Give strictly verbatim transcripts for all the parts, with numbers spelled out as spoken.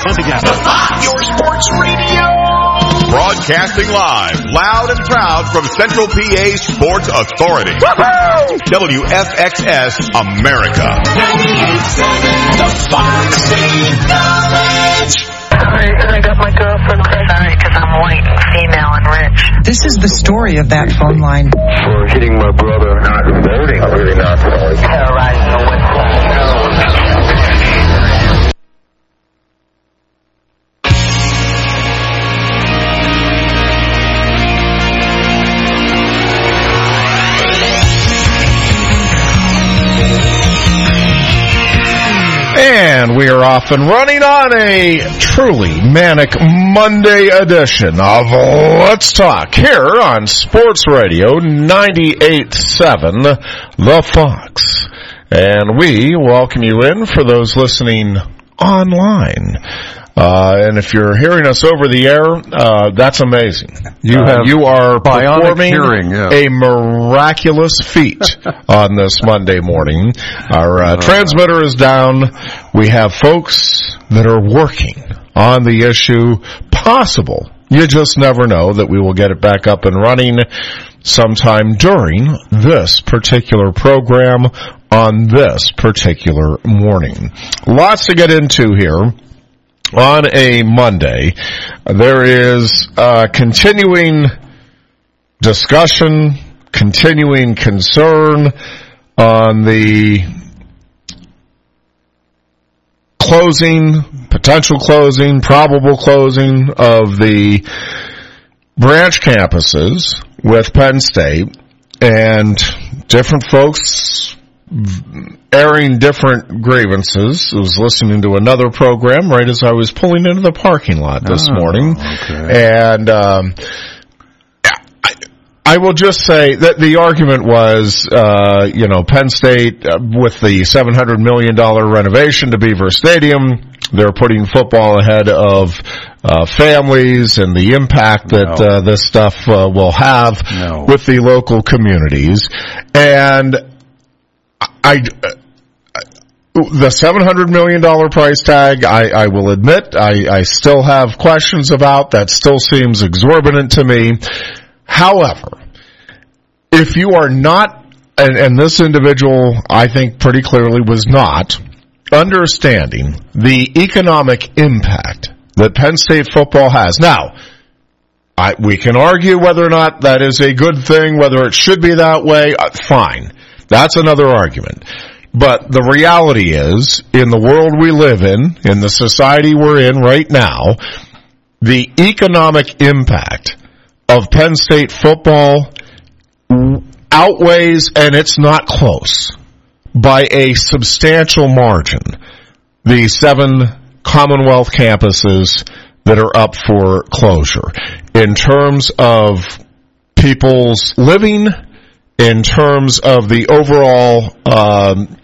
And together. The Fox, your sports radio. Broadcasting live, loud and proud from Central P A Sports Authority. Woo-hoo! W F X S America. ninety-eight seven, the Fox Knowledge. I got my girlfriend pregnant because I'm white, female, and rich. This is the story of that phone line. For hitting my brother, not voting, really not voting. Terrorizing the West Side. And we are off and running on a truly manic Monday edition of Let's Talk here on Sports Radio ninety-eight point seven, The Fox. And we welcome you in for those listening online. Uh, and if you're hearing us over the air, uh, that's amazing. You uh, have you are performing hearing, yeah. a miraculous feat on this Monday morning. Our uh, transmitter is down. We have folks that are working on the issue. Possible, you just never know, that we will get it back up and running sometime during this particular program on this particular morning. Lots to get into here. On a Monday, there is uh, continuing discussion, continuing concern on the closing, potential closing, probable closing of the branch campuses with Penn State, and different folks airing different grievances. I was listening to another program right as I was pulling into the parking lot this oh, morning. Okay. And um, I, I will just say that the argument was, uh, you know, Penn State, uh, with the seven hundred million dollars renovation to Beaver Stadium, they're putting football ahead of uh, families and the impact that no. uh, this stuff uh, will have no. with the local communities. And I, uh, the seven hundred million dollars price tag, I, I will admit, I, I still have questions about. That still seems exorbitant to me. However, if you are not, and, and this individual, I think pretty clearly was not, understanding the economic impact that Penn State football has. Now, I, we can argue whether or not that is a good thing, whether it should be that way, uh, fine. That's another argument. But the reality is, in the world we live in, in the society we're in right now, the economic impact of Penn State football outweighs, and it's not close, by a substantial margin, the seven Commonwealth campuses that are up for closure. In terms of people's living, in terms of the overall, um,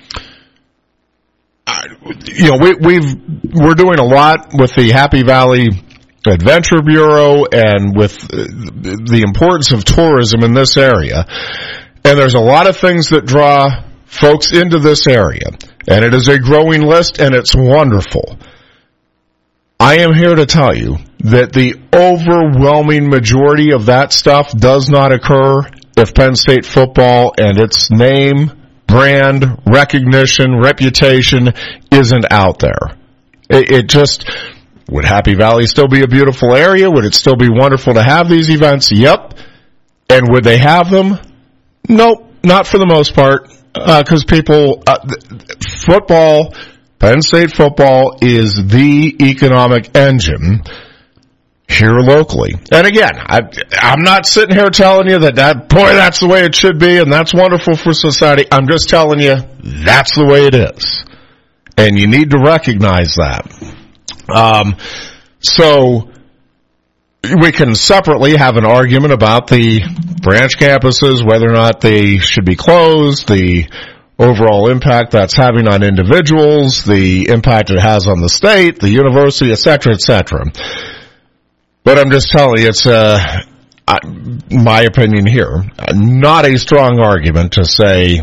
you know, we, we've, we're doing a lot with the Happy Valley Adventure Bureau and with the importance of tourism in this area. And there's a lot of things that draw folks into this area. And it is a growing list, and it's wonderful. I am here to tell you that the overwhelming majority of that stuff does not occur if Penn State football and its name, brand, recognition, reputation isn't out there. It, it just, would Happy Valley still be a beautiful area? Would it still be wonderful to have these events? Yep. And would they have them? Nope, not for the most part, because uh, people, uh, football, Penn State football is the economic engine here locally. And again, I, I'm not sitting here telling you that, that, boy, that's the way it should be and that's wonderful for society. I'm just telling you that's the way it is. And you need to recognize that. Um, so we can separately have an argument about the branch campuses, whether or not they should be closed, the overall impact that's having on individuals, the impact it has on the state, the university, et cetera, et cetera. But I'm just telling you, it's, uh, my opinion here, not a strong argument to say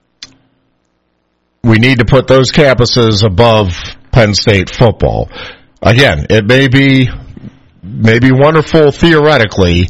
we need to put those campuses above Penn State football. again, it may be, may be wonderful theoretically.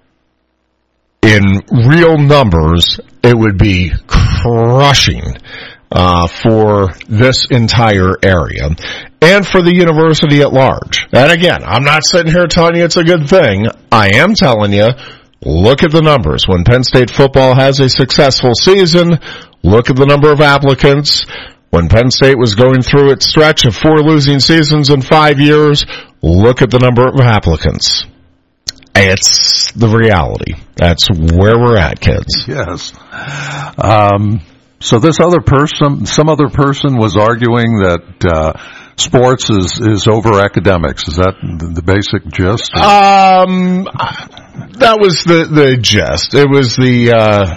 In real numbers, it would be crushing uh, for this entire area and for the university at large. And again, I'm not sitting here telling you it's a good thing. I am telling you, look at the numbers. When Penn State football has a successful season, look at the number of applicants. When Penn State was going through its stretch of four losing seasons in five years, look at the number of applicants. It's the reality. That's where we're at, kids. Yes. Um, so this other person, some other person was arguing that uh, sports is, is over academics. Is that the basic gist? Um, that was the, the gist. It was the uh,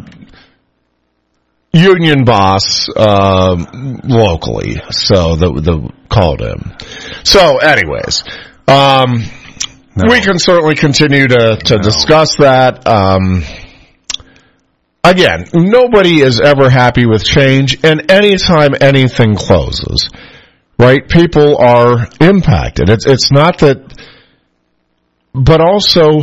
union boss uh, locally, so the, the called him. So, anyways, um. No. We can certainly continue to, to no. discuss that. Um, again, nobody is ever happy with change, and anytime anything closes, right, people are impacted. It's, it's not that, but also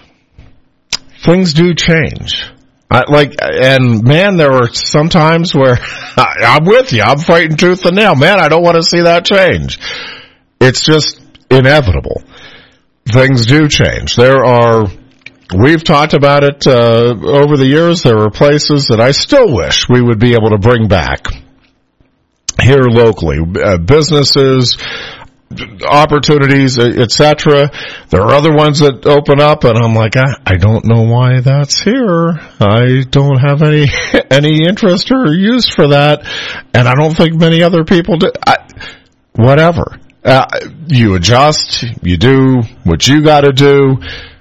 things do change. I, like, and man, there are some times where I'm with you. I'm fighting tooth and nail. Man, I don't want to see that change. It's just inevitable. Things do change. There are, we've talked about it uh, over the years, there are places that I still wish we would be able to bring back here locally. Uh, businesses, opportunities, et cetera. There are other ones that open up, and I'm like, I, I don't know why that's here. I don't have any any interest or use for that, and I don't think many other people do. I, whatever. Uh, you adjust, you do what you gotta do.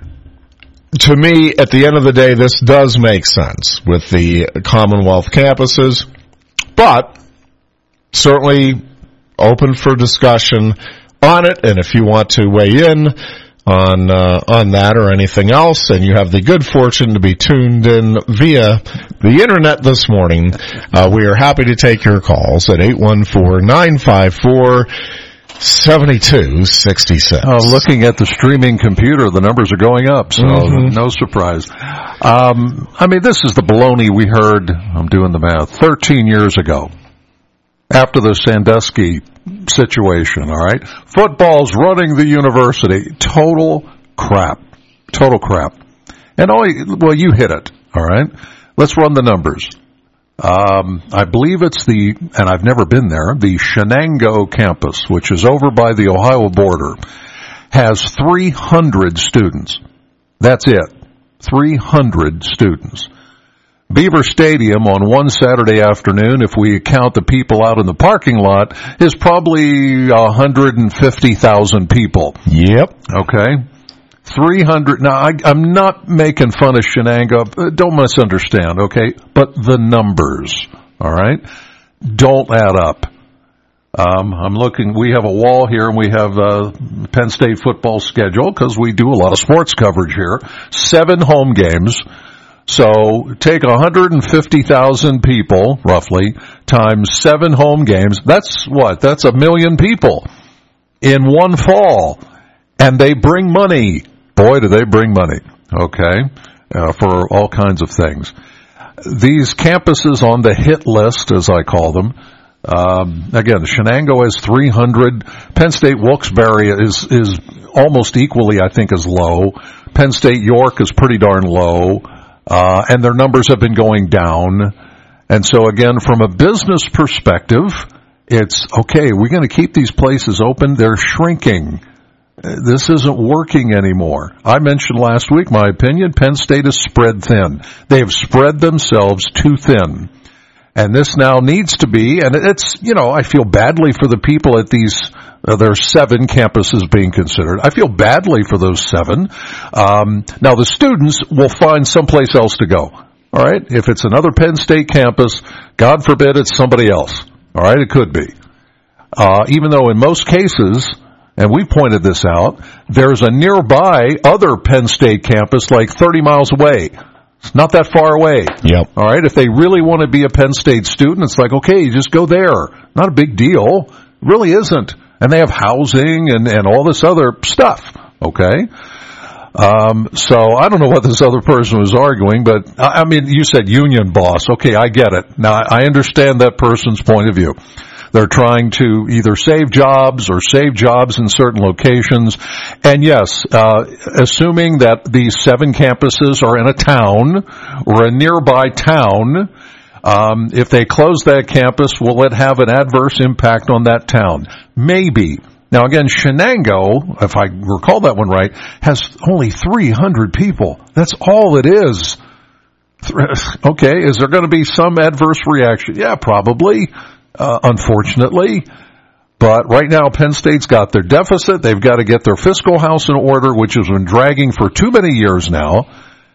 To me, at the end of the day, this does make sense with the Commonwealth campuses, but certainly open for discussion on it, and if you want to weigh in on uh, on that or anything else, and you have the good fortune to be tuned in via the internet this morning, uh, we are happy to take your calls at eight one four, nine five four, seventy-two sixty-six. Oh, looking at the streaming computer, the numbers are going up, so mm-hmm. no surprise. Um, I mean, this is the baloney we heard, I'm doing the math, thirteen years ago, after the Sandusky situation, all right? Football's running the university. Total crap. Total crap. And, all you, well, you hit it, all right? Let's run the numbers. Um, I believe it's the, and I've never been there, the Shenango campus, which is over by the Ohio border, has three hundred students. That's it. three hundred students. Beaver Stadium on one Saturday afternoon, if we count the people out in the parking lot, is probably one hundred fifty thousand people. Yep. Okay. three hundred. Now, I, I'm not making fun of Shenango. Don't misunderstand, okay? But the numbers, all right, don't add up. Um, I'm looking, we have a wall here, and we have uh, Penn State football schedule, because we do a lot of sports coverage here. Seven home games. So take one hundred fifty thousand people, roughly, times seven home games. That's what? That's a million people in one fall. And they bring money. Boy, do they bring money, okay, uh, for all kinds of things. These campuses on the hit list, as I call them, um, again, Shenango has three hundred. Penn State Wilkes-Barre is, is almost equally, I think, as low. Penn State York is pretty darn low. Uh, and their numbers have been going down. And so again, from a business perspective, it's, okay, we're going to keep these places open. They're shrinking. This isn't working anymore. I mentioned last week my opinion, Penn State is spread thin. They have spread themselves too thin. And this now needs to be, and it's, you know, I feel badly for the people at these, uh, there are seven campuses being considered. I feel badly for those seven. Um, now the students will find someplace else to go. All right? If it's another Penn State campus, God forbid it's somebody else. All right? It could be. Uh, even though in most cases, and we pointed this out, there's a nearby other Penn State campus like thirty miles away. It's not that far away. Yep. All right. If they really want to be a Penn State student, it's like, okay, you just go there. Not a big deal. It really isn't. And And they have housing and, and all this other stuff, okay? Um, so I don't know what this other person was arguing, but I, I mean, you said union boss. Okay, I get it. Now, I understand that person's point of view. They're trying to either save jobs or save jobs in certain locations. And yes, uh, assuming that these seven campuses are in a town or a nearby town, um, if they close that campus, will it have an adverse impact on that town? Maybe. Now again, Shenango, if I recall that one right, has only three hundred people. That's all it is. Okay, is there going to be some adverse reaction? Yeah, probably, uh, unfortunately. But right now, Penn State's got their deficit. They've got to get their fiscal house in order, which has been dragging for too many years now.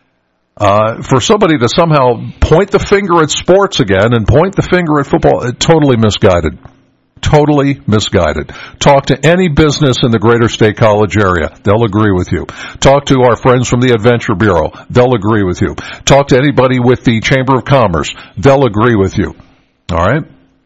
Uh, for somebody to somehow point the finger at sports again and point the finger at football, uh, totally misguided. Totally misguided. Talk to any business in the greater State College area. They'll agree with you. Talk to our friends from the Adventure Bureau. They'll agree with you. Talk to anybody with the Chamber of Commerce. They'll agree with you. All right?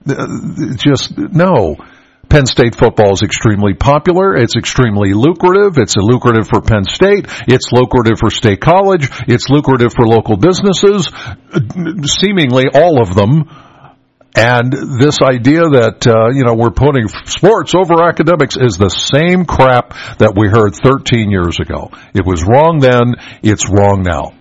Just, no. Penn State football is extremely popular. It's extremely lucrative. It's lucrative for Penn State. It's lucrative for State College. It's lucrative for local businesses. Seemingly all of them. And this idea that, uh, you know, we're putting sports over academics is the same crap that we heard thirteen years ago. It was wrong then. It's wrong now.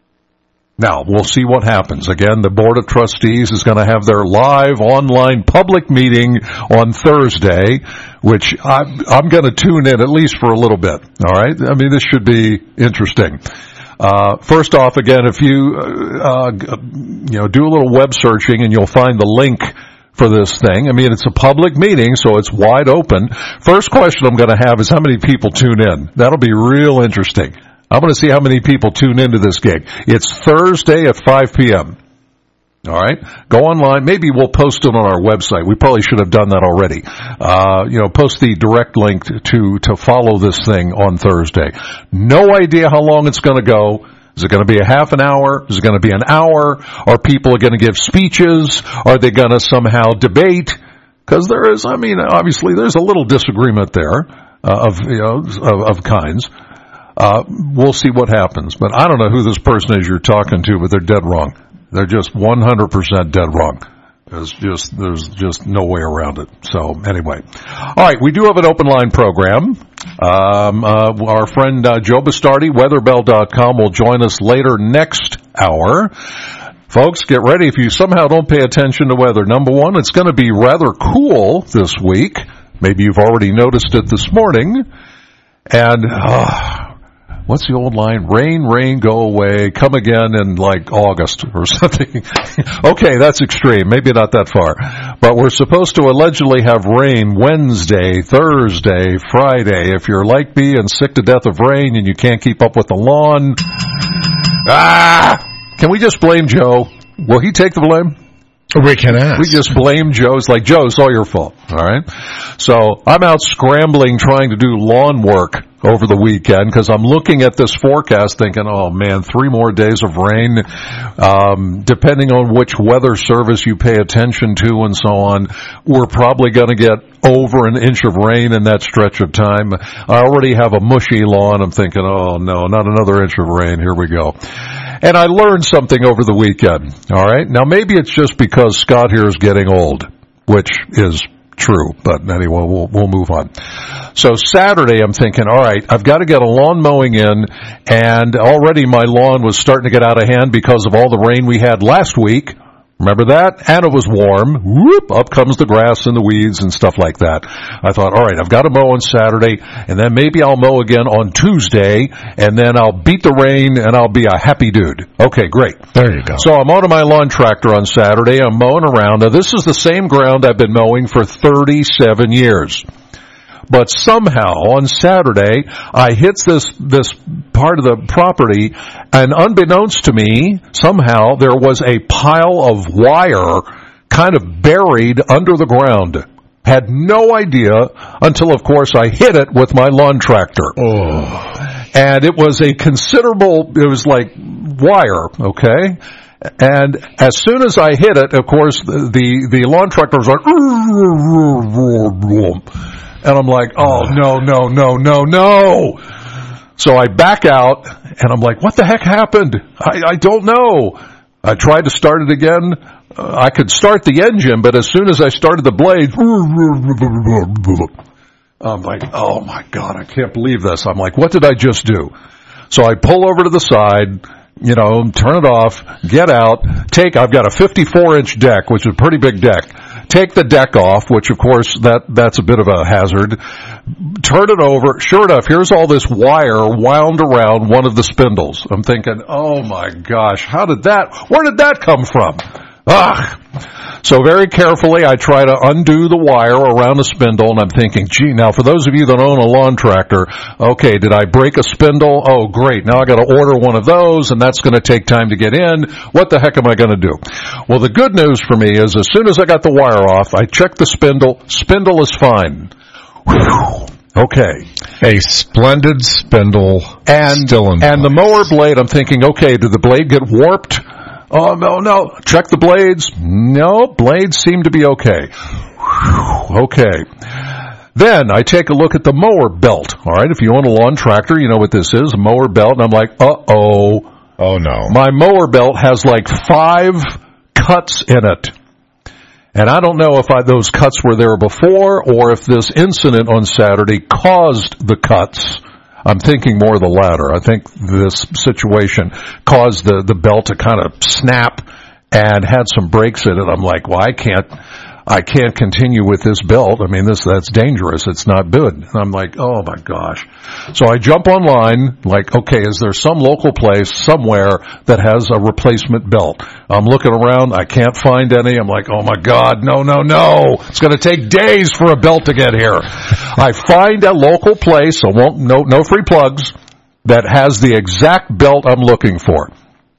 Now, we'll see what happens. Again, the Board of Trustees is going to have their live online public meeting on Thursday, which I'm, I'm going to tune in at least for a little bit. All right? I mean, this should be interesting. Uh, first off, again, if you, uh, you know, do a little web searching and you'll find the link for this thing. I mean, it's a public meeting, so it's wide open. First question I'm going to have is how many people tune in. That'll be real interesting. I'm going to see how many people tune into this gig. It's Thursday at five p.m. All right? Go online. Maybe we'll post it on our website. We probably should have done that already. Uh, you know, post the direct link to, to follow this thing on Thursday. No idea how long it's going to go. Is it going to be a half an hour? Is it going to be an hour? Are people going to give speeches? Are they going to somehow debate? Because there is, I mean, obviously there's a little disagreement there, uh, of, you know, of, of kinds. Uh, we'll see what happens. But I don't know who this person is you're talking to, but they're dead wrong. They're just one hundred percent dead wrong. There's just, there's just no way around it. So anyway. All right. We do have an open line program. Um, uh, our friend, uh, Joe Bastardi, weather bell dot com will join us later next hour. Folks, get ready. If you somehow don't pay attention to weather, number one, it's going to be rather cool this week. Maybe you've already noticed it this morning. And, uh, what's the old line? Rain, rain, go away, come again in like August or something. Okay, that's extreme. Maybe not that far. But we're supposed to allegedly have rain Wednesday, Thursday, Friday. If you're like me and sick to death of rain and you can't keep up with the lawn, ah! Can we just blame Joe? Will he take the blame? We can ask. We just blame Joe. It's like, Joe, it's all your fault. All right? So I'm out scrambling trying to do lawn work over the weekend because I'm looking at this forecast thinking, oh, man, three more days of rain. Um, depending on which weather service you pay attention to and so on, we're probably going to get over an inch of rain in that stretch of time. I already have a mushy lawn. I'm thinking, oh, no, not another inch of rain. Here we go. And I learned something over the weekend, all right? Now, maybe it's just because Scott here is getting old, which is true, but anyway, we'll, we'll move on. So Saturday, I'm thinking, all right, I've got to get a lawn mowing in, and already my lawn was starting to get out of hand because of all the rain we had last week. Remember that? And it was warm. Whoop, up comes the grass and the weeds and stuff like that. I thought, all right, I've got to mow on Saturday, and then maybe I'll mow again on Tuesday, and then I'll beat the rain, and I'll be a happy dude. Okay, great. There you go. So I'm on my lawn tractor on Saturday. I'm mowing around. Now, this is the same ground I've been mowing for thirty-seven years. But somehow on Saturday, I hit this, this part of the property, and unbeknownst to me, somehow there was a pile of wire kind of buried under the ground. Had no idea until, of course, I hit it with my lawn tractor. Oh. And it was a considerable, it was like wire, okay? And as soon as I hit it, of course, the, the, the lawn tractor was like, And I'm like, oh, no, no, no, no, no. So I back out, and I'm like, what the heck happened? I, I don't know. I tried to start it again. Uh, I could start the engine, but as soon as I started the blade, I'm like, oh, my God, I can't believe this. I'm like, what did I just do? So I pull over to the side, you know, turn it off, get out, take, I've got a fifty-four inch deck, which is a pretty big deck. Take the deck off, which of course that, that's a bit of a hazard. Turn it over. Sure enough, here's all this wire wound around one of the spindles. I'm thinking, oh my gosh, how did that, where did that come from? Ugh. So very carefully, I try to undo the wire around the spindle, and I'm thinking, gee, now for those of you that own a lawn tractor, okay, did I break a spindle? Oh, great. Now I got to order one of those, and that's going to take time to get in. What the heck am I going to do? Well, the good news for me is as soon as I got the wire off, I checked the spindle. Spindle is fine. Whew. Okay. A splendid spindle And, still in and the place. mower blade, I'm thinking, okay, did the blade get warped? Oh, no, no. Check the blades. No, blades seem to be okay. Whew, okay. Then I take a look at the mower belt. All right, if you own a lawn tractor, you know what this is, a mower belt. And I'm like, uh-oh. Oh, no. My mower belt has like five cuts in it. And I don't know if I, those cuts were there before or if this incident on Saturday caused the cuts. I'm thinking more the latter. I think this situation caused the, the belt to kind of snap and had some breaks in it. I'm like, well, I can't, I can't continue with this belt. I mean, this, that's dangerous. It's not good. And I'm like, oh my gosh. So I jump online, like, okay, is there some local place somewhere that has a replacement belt? I'm looking around. I can't find any. I'm like, oh my God, no, no, no. It's going to take days for a belt to get here. I find a local place, I won't, no, no free plugs, that has the exact belt I'm looking for.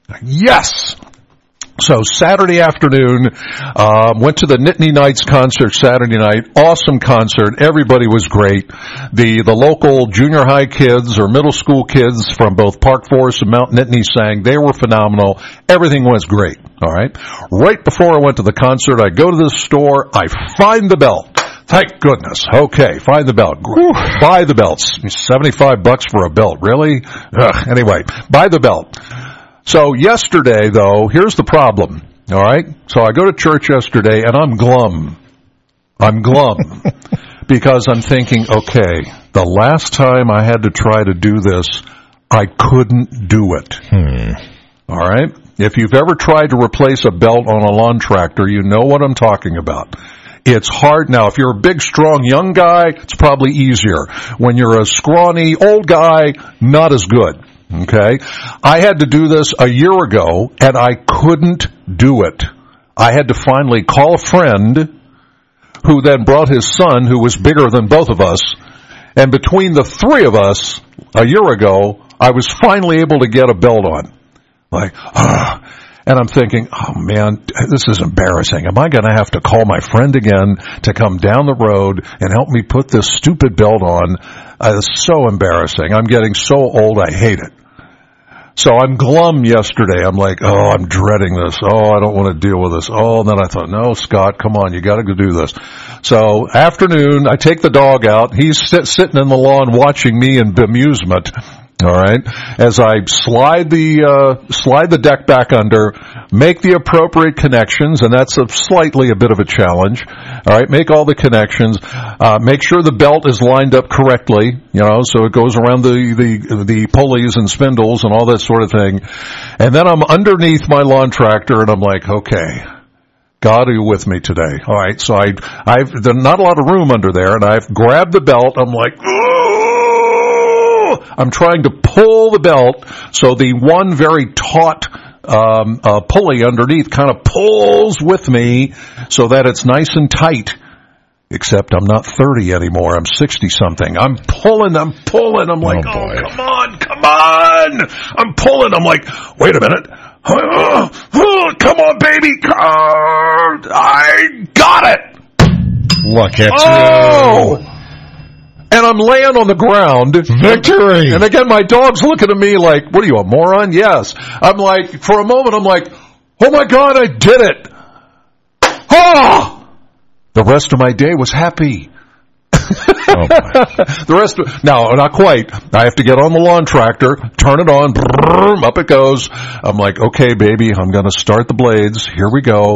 Yes! So Saturday afternoon, uh, went to the Nittany Knights concert Saturday night. Awesome concert. Everybody was great. The, the local junior high kids or middle school kids from both Park Forest and Mount Nittany sang. They were phenomenal. Everything was great. All right. Right before I went to the concert, I go to the store. I find the belt. Thank goodness. Okay, find the belt. Buy the belts. seventy-five bucks for a belt. Really? Ugh. Anyway, buy the belt. So yesterday, though, here's the problem, all right? So I go to church yesterday, and I'm glum. I'm glum because I'm thinking, okay, the last time I had to try to do this, I couldn't do it. Hmm. All right? If you've ever tried to replace a belt on a lawn tractor, you know what I'm talking about. It's hard. Now, if you're a big, strong, young guy, it's probably easier. When you're a scrawny, old guy, not as good. Okay? I had to do this a year ago, and I couldn't do it. I had to finally call a friend who then brought his son, who was bigger than both of us, and between the three of us, a year ago, I was finally able to get a belt on. Like, ah. And I'm thinking, oh man, this is embarrassing. Am I going to have to call my friend again to come down the road and help me put this stupid belt on? Uh, it's so embarrassing. I'm getting so old, I hate it. So I'm glum yesterday. I'm like, oh, I'm dreading this. Oh, I don't want to deal with this. Oh, and then I thought, no, Scott, come on, you got to go do this. So afternoon, I take the dog out. He's sit, sitting in the lawn watching me in bemusement. All right, as I slide the uh, slide the deck back under, make the appropriate connections, and that's a slightly a bit of a challenge. All right, make all the connections, uh, make sure the belt is lined up correctly, you know, so it goes around the the the pulleys and spindles and all that sort of thing. And then I'm underneath my lawn tractor, and I'm like, okay, God, are you with me today? All right, so I I've there's not a lot of room under there, and I've grabbed the belt. I'm like, I'm trying to pull the belt so the one very taut um, uh, pulley underneath kind of pulls with me so that it's nice and tight. Except I'm not thirty anymore. I'm sixty-something. I'm pulling, I'm pulling. I'm like, Oh, oh, boy. come on, come on. I'm pulling. I'm like, wait a minute. Oh, oh, come on, baby. Oh, I got it. Look at Oh! you. And I'm laying on the ground. Victory. And again, my dog's looking at me like, what are you, a moron? Yes. I'm like, for a moment, I'm like, oh my God, I did it. Oh! The rest of my day was happy. Oh, the rest of, no, not quite. I have to get on the lawn tractor, turn it on, brrr, up it goes. I'm like, okay, baby, I'm going to start the blades. Here we go.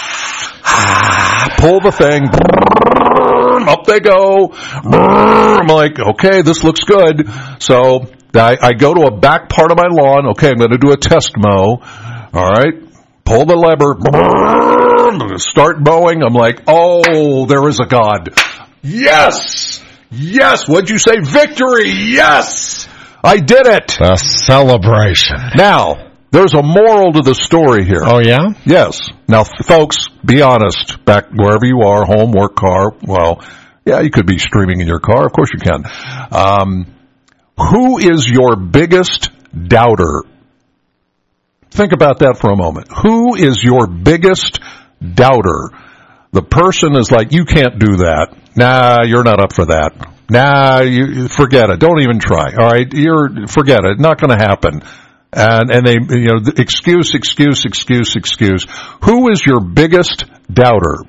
Pull the thing. Brrr, up they go. Brrr, I'm like, okay, this looks good. So I, I go to a back part of my lawn. Okay, I'm going to do a test mow. All right. Pull the lever. Brrr, start mowing. I'm like, oh, there is a God. Yes! Yes! What'd you say? Victory! Yes! I did it! A celebration. Now, there's a moral to the story here. Oh, yeah? Yes. Now, folks, be honest. Back wherever you are, home, work, car, well, yeah, you could be streaming in your car. Of course you can. Um, who is your biggest doubter? Think about that for a moment. Who is your biggest doubter? The person is like, you can't do that. Nah, you're not up for that. Nah, you forget it. Don't even try. All right, you're forget it. Not going to happen. And and they, you know, excuse, excuse, excuse, excuse. Who is your biggest doubter?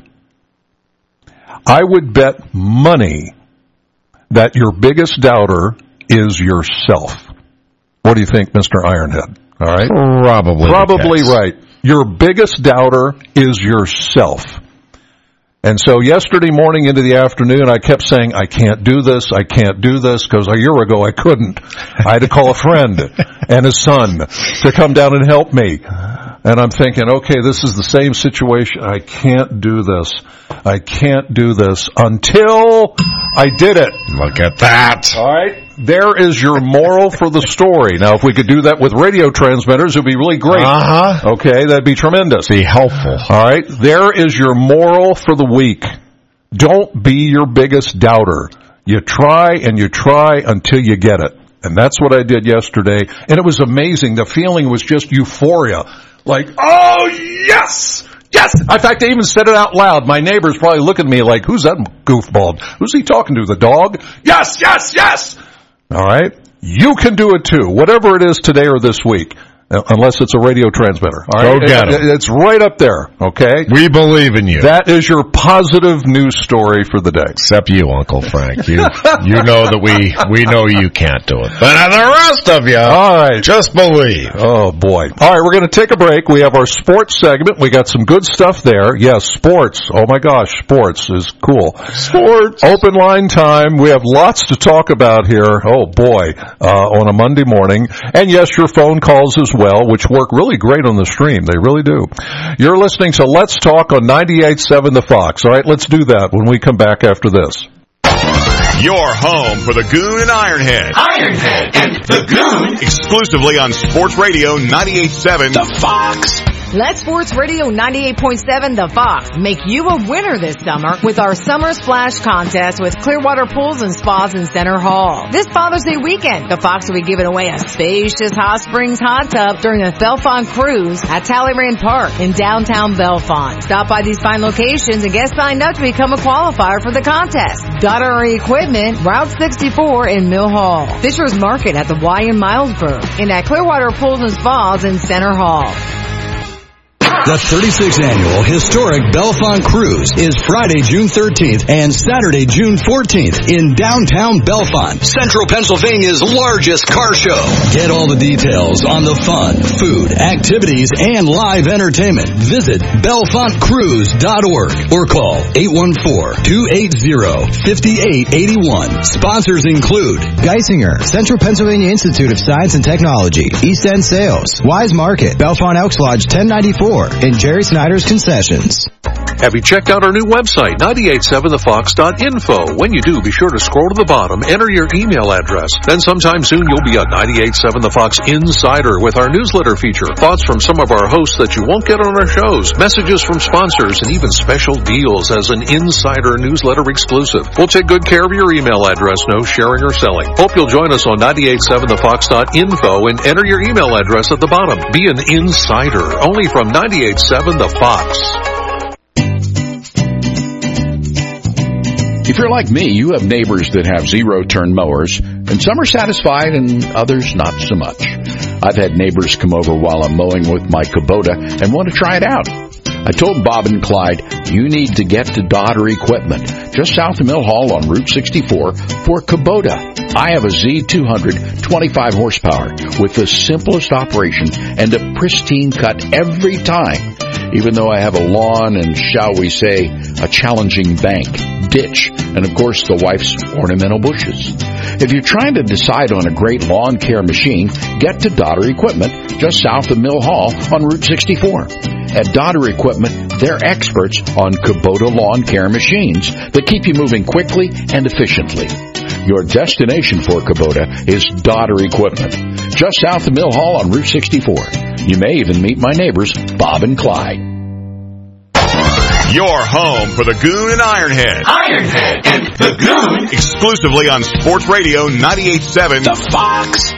I would bet money that your biggest doubter is yourself. What do you think, Mister Ironhead? All right, probably, probably right. Your biggest doubter is yourself. And so yesterday morning into the afternoon, I kept saying, I can't do this, I can't do this, because a year ago I couldn't. I had to call a friend and his son to come down and help me. And I'm thinking, okay, this is the same situation. I can't do this. I can't do this until I did it. Look at that. All right. There is your moral for the story. Now, if we could do that with radio transmitters, it would be really great. Uh-huh. Okay, that'd be tremendous. Be helpful. All right. There is your moral for the week. Don't be your biggest doubter. You try and you try until you get it. And that's what I did yesterday. And it was amazing. The feeling was just euphoria. Like, oh, yes! Yes! In fact, I even said it out loud. My neighbors probably look at me like, who's that goofball? Who's he talking to? The dog? Yes, yes, yes! All right? You can do it too, whatever it is today or this week. Unless it's a radio transmitter. All right? Go get it. It's right up there, okay? We believe in you. That is your positive news story for the day. Except you, Uncle Frank. You you know that we we know you can't do it. But the rest of you, all right, just believe. Oh, boy. All right, we're going to take a break. We have our sports segment. We got some good stuff there. Yes, sports. Oh, my gosh, sports is cool. Sports. Open line time. We have lots to talk about here. Oh, boy, uh, on a Monday morning. And, yes, your phone calls as well. Well, which work really great on the stream. They really do. You're listening to Let's Talk on ninety-eight point seven The Fox. All right, let's do that when we come back after this. Your home for the Goon and Ironhead. Ironhead and the Goon. Exclusively on Sports Radio ninety-eight point seven The Fox. Let Sports Radio ninety-eight point seven The Fox make you a winner this summer with our Summer Splash Contest with Clearwater Pools and Spas in Center Hall. This Father's Day weekend, the Fox will be giving away a spacious Hot Springs hot tub during the Belfont Cruise at Talleyrand Park in downtown Belfont. Stop by these fine locations and get signed up to become a qualifier for the contest. Daughtery Equipment, Route sixty-four in Mill Hall. Fisher's Market at the Y in Milesburg and at Clearwater Pools and Spas in Center Hall. The thirty-sixth Annual Historic Belfont Cruise is Friday, June thirteenth and Saturday, June fourteenth in downtown Belfont, Central Pennsylvania's largest car show. Get all the details on the fun, food, activities, and live entertainment. Visit belfont cruise dot org or call eight one four, two eight zero, five eight eight one. Sponsors include Geisinger, Central Pennsylvania Institute of Science and Technology, East End Sales, Wise Market, Belfont Elks Lodge ten ninety-four, and Jerry Snyder's Concessions. Have you checked out our new website, ninety-eight point seven the fox dot info? When you do, be sure to scroll to the bottom, enter your email address. Then sometime soon you'll be a ninety-eight point seven The Fox Insider with our newsletter feature. Thoughts from some of our hosts that you won't get on our shows, messages from sponsors, and even special deals as an Insider newsletter exclusive. We'll take good care of your email address, no sharing or selling. Hope you'll join us on ninety-eight point seven the fox dot info and enter your email address at the bottom. Be an insider, only from ninety-eight point seven The Fox. If you're like me, you have neighbors that have zero-turn mowers, and some are satisfied and others not so much. I've had neighbors come over while I'm mowing with my Kubota and want to try it out. I told Bob and Clyde, you need to get to Dodder Equipment, just south of Mill Hall on Route sixty-four, for Kubota. I have a Z two hundred twenty-five horsepower with the simplest operation and a pristine cut every time, even though I have a lawn and, shall we say, a challenging bank, ditch, and of course the wife's ornamental bushes. If you're trying to decide on a great lawn care machine, get to Dodder Equipment, just south of Mill Hall on Route sixty-four. At Dodder Equipment, they're experts on Kubota lawn care machines that keep you moving quickly and efficiently. Your destination for Kubota is Dodder Equipment, just south of Mill Hall on Route sixty-four. You may even meet my neighbors, Bob and Clyde. Your home for the Goon and Ironhead. Ironhead and the Goon. Exclusively on Sports Radio ninety-eight point seven. The Fox.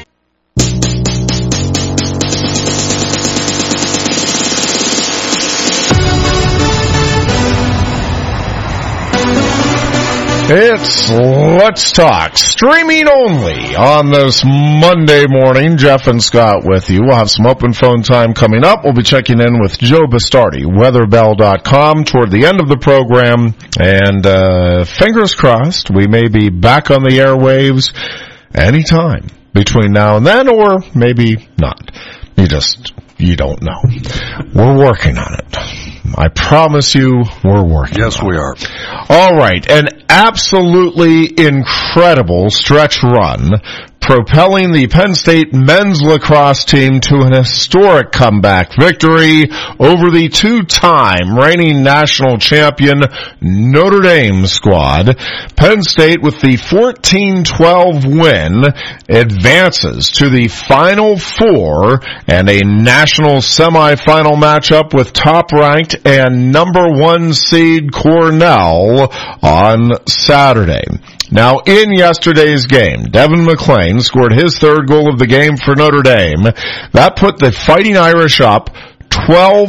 It's Let's Talk, streaming only on this Monday morning. Jeff and Scott with you. We'll have some open phone time coming up. We'll be checking in with Joe Bastardi, weather bell dot com, toward the end of the program. And uh fingers crossed, we may be back on the airwaves anytime between now and then, or maybe not. You just, you don't know. We're working on it. I promise you we're working. Yes, we are. All right. An absolutely incredible stretch run, propelling the Penn State men's lacrosse team to an historic comeback victory over the two-time reigning national champion Notre Dame squad. Penn State, with the fourteen twelve win, advances to the Final Four and a national semifinal matchup with top-ranked and number one seed Cornell on Saturday. Now, in yesterday's game, Devin McClain scored his third goal of the game for Notre Dame. That put the Fighting Irish up twelve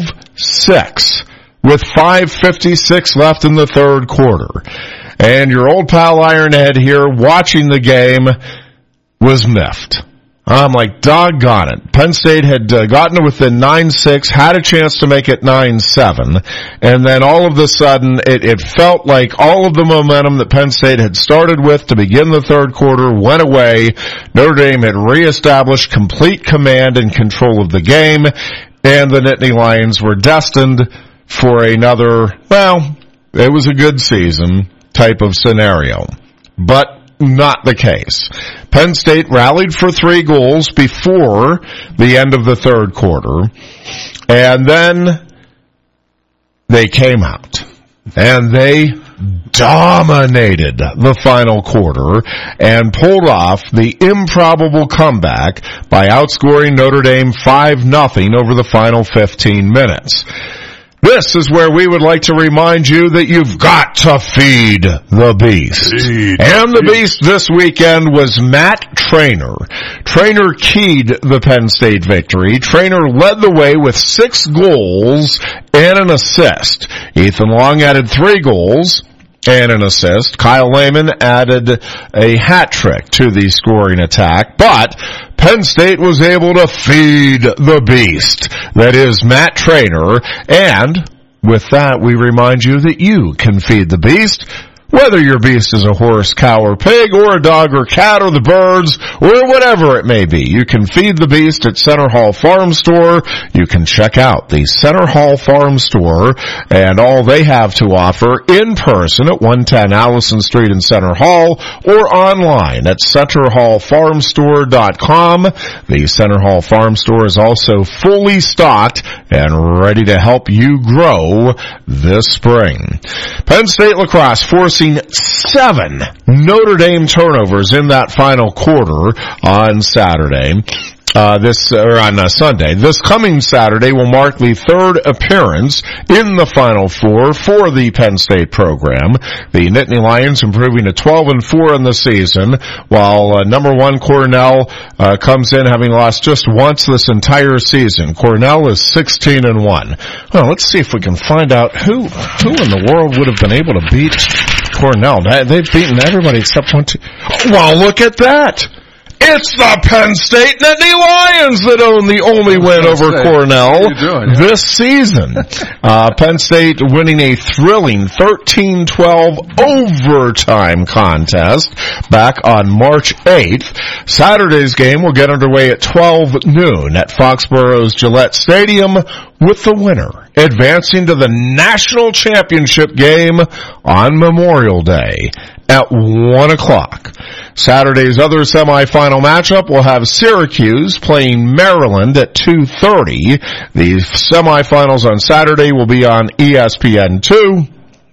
six with five fifty-six left in the third quarter. And your old pal Ironhead here, watching the game, was miffed. I'm like, doggone it. Penn State had uh, gotten to within nine six, had a chance to make it nine seven, and then all of a sudden it, it felt like all of the momentum that Penn State had started with to begin the third quarter went away. Notre Dame had reestablished complete command and control of the game, and the Nittany Lions were destined for another, well, it was a good season type of scenario. But not the case. Penn State rallied for three goals before the end of the third quarter, and then they came out and they dominated the final quarter and pulled off the improbable comeback by outscoring Notre Dame five nothing over the final fifteen minutes. This is where we would like to remind you that you've got to feed the beast. Feed and the beast this weekend was Matt Traynor. Traynor keyed the Penn State victory. Traynor led the way with six goals and an assist. Ethan Long added three goals and an assist. Kyle Lehman added a hat trick to the scoring attack, but Penn State was able to feed the beast that is Matt Traynor, and with that we remind you that you can feed the beast, whether your beast is a horse, cow, or pig, or a dog, or cat, or the birds, or whatever it may be. You can feed the beast at Center Hall Farm Store. You can check out the Center Hall Farm Store and all they have to offer in person at one ten Allison Street in Center Hall, or online at center hall farm store dot com. The Center Hall Farm Store is also fully stocked and ready to help you grow this spring. Penn State lacrosse forcing seven Notre Dame turnovers in that final quarter on Saturday. Uh, this, or on uh, Sunday. This coming Saturday will mark the third appearance in the Final Four for the Penn State program. The Nittany Lions improving to twelve and four in the season, while uh, number one Cornell uh, comes in having lost just once this entire season. Cornell is sixteen and one. Well, let's see if we can find out who who in the world would have been able to beat Cornell. They've beaten everybody except one team. Well, look at that. It's the Penn State Nittany Lions that own the only win over State. Cornell Doing, yeah. this season. Uh, Penn State winning a thrilling thirteen twelve overtime contest back on March eighth. Saturday's game will get underway at twelve noon at Foxborough's Gillette Stadium, with the winner advancing to the national championship game on Memorial Day at one o'clock. Saturday's other semifinal matchup will have Syracuse playing Maryland at two thirty. The semifinals on Saturday will be on E S P N two.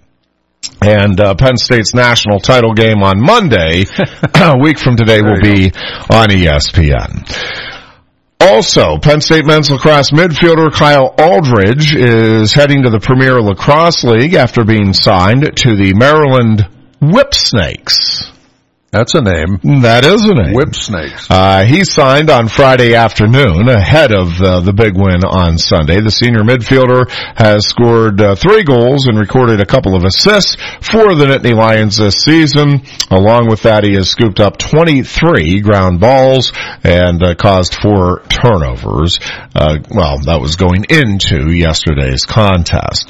And uh, Penn State's national title game on Monday, a week from today, will be on E S P N. Also, Penn State men's lacrosse midfielder Kyle Aldridge is heading to the Premier Lacrosse League after being signed to the Maryland Whip Snakes. That's a name. That is a name. Whip Snakes. Uh, he signed on Friday afternoon ahead of uh, the big win on Sunday. The senior midfielder has scored uh, three goals and recorded a couple of assists for the Nittany Lions this season. Along with that, he has scooped up twenty-three ground balls and uh, caused four turnovers. Uh, well, that was going into yesterday's contest.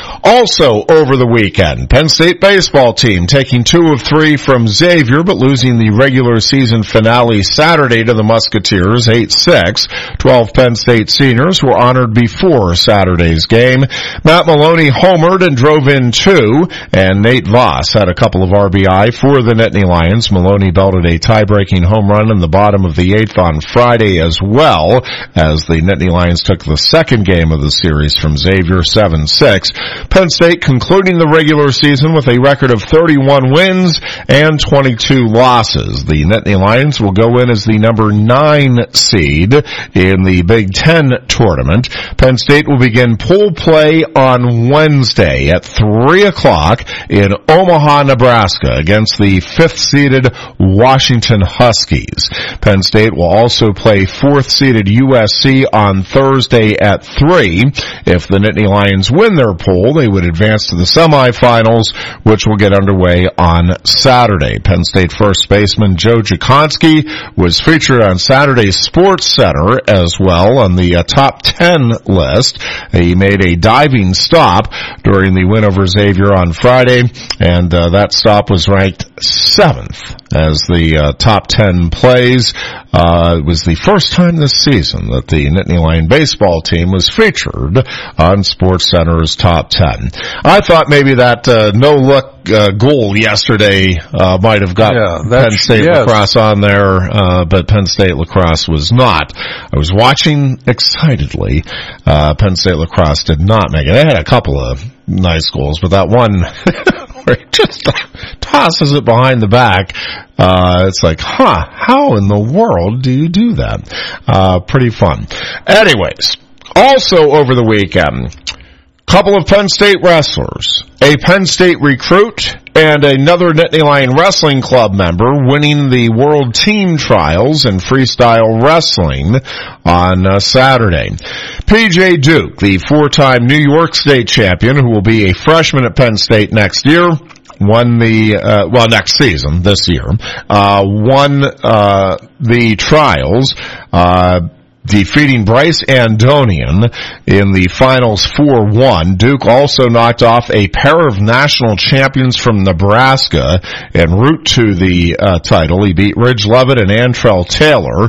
Also, over the weekend, Penn State baseball team taking two of three from Xavier, but losing the regular season finale Saturday to the Musketeers, eight six. Twelve Penn State seniors were honored before Saturday's game. Matt Maloney homered and drove in two, and Nate Voss had a couple of R B I for the Nittany Lions. Maloney belted a tie-breaking home run in the bottom of the eighth on Friday as well, as the Nittany Lions took the second game of the series from Xavier, seven six. Penn State concluding the regular season with a record of thirty-one wins and twenty-two losses. The Nittany Lions will go in as the number nine seed in the Big Ten tournament. Penn State will begin pool play on Wednesday at three o'clock in Omaha, Nebraska against the fifth-seeded Washington Huskies. Penn State will also play fourth-seeded U S C on Thursday at three. If the Nittany Lions win their pool, they would advance to the semifinals, which will get underway on Saturday. Penn State first baseman Joe Jakonski was featured on Saturday's Sports Center as well on the uh, top ten list. He made a diving stop during the win over Xavier on Friday, and uh, that stop was ranked seventh as the uh, top ten plays. Uh, it was the first time this season that the Nittany Lion baseball team was featured on Sports Center's top ten. I thought maybe that uh, no-look uh, goal yesterday uh, might have got yeah, Penn State yes. lacrosse on there, uh, but Penn State lacrosse was not. I was watching excitedly. Uh, Penn State lacrosse did not make it. They had a couple of nice goals, but that one where he just tosses it behind the back, uh, it's like, huh, how in the world do you do that? Uh, pretty fun. Anyways, also over the weekend, couple of Penn State wrestlers, a Penn State recruit, and another Nittany Lion Wrestling Club member winning the World Team Trials in freestyle wrestling on uh, Saturday. P J Duke, the four-time New York State champion, who will be a freshman at Penn State next year, won the, uh, well, next season, this year, uh, won, uh, the trials, uh, defeating Bryce Andonian in the finals four one. Duke also knocked off a pair of national champions from Nebraska en route to the uh, title. He beat Ridge Levitt and Antrell Taylor.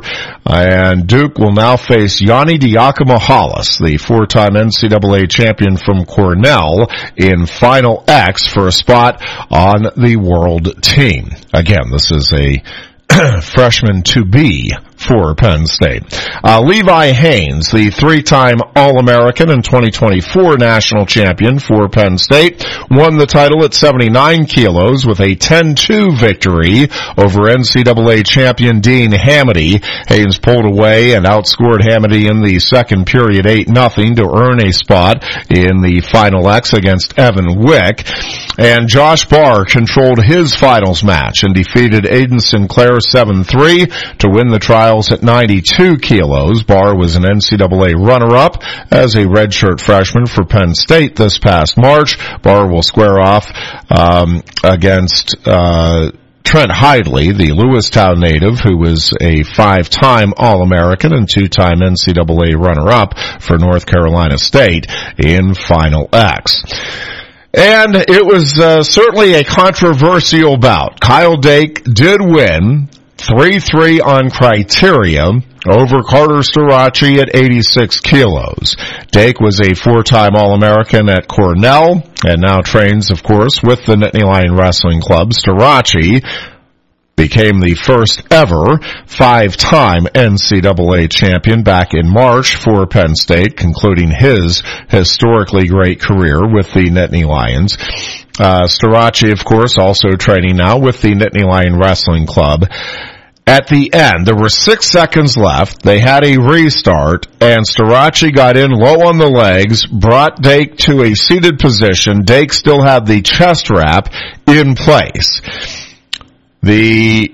And Duke will now face Yanni Diakama Hollis, the four-time N C double A champion from Cornell, in Final X for a spot on the world team. Again, this is a freshman to be for Penn State. Uh, Levi Haynes, the three-time All-American and twenty twenty-four national champion for Penn State, won the title at seventy-nine kilos with a ten two victory over N C double A champion Dean Hamady. Haynes pulled away and outscored Hamady in the second period eight nothing to earn a spot in the Final X against Evan Wick. And Josh Barr controlled his finals match and defeated Aiden Sinclair seven three to win the trials at ninety-two kilos. Barr was an N C double A runner-up as a redshirt freshman for Penn State this past March. Barr will square off um, against uh Trent Hidley, the Lewistown native, who was a five-time All-American and two-time N C double A runner-up for North Carolina State in Final X. And it was uh, certainly a controversial bout. Kyle Dake did win three three on criteria over Carter Starace at eighty-six kilos. Dake was a four-time All-American at Cornell and now trains, of course, with the Nittany Lion Wrestling Club. Starace became the first ever five-time N C double A champion back in March for Penn State, concluding his historically great career with the Nittany Lions. Uh, Starace, of course, also training now with the Nittany Lion Wrestling Club. At the end, there were six seconds left. They had a restart, and Starace got in low on the legs, brought Dake to a seated position. Dake still had the chest wrap in place. The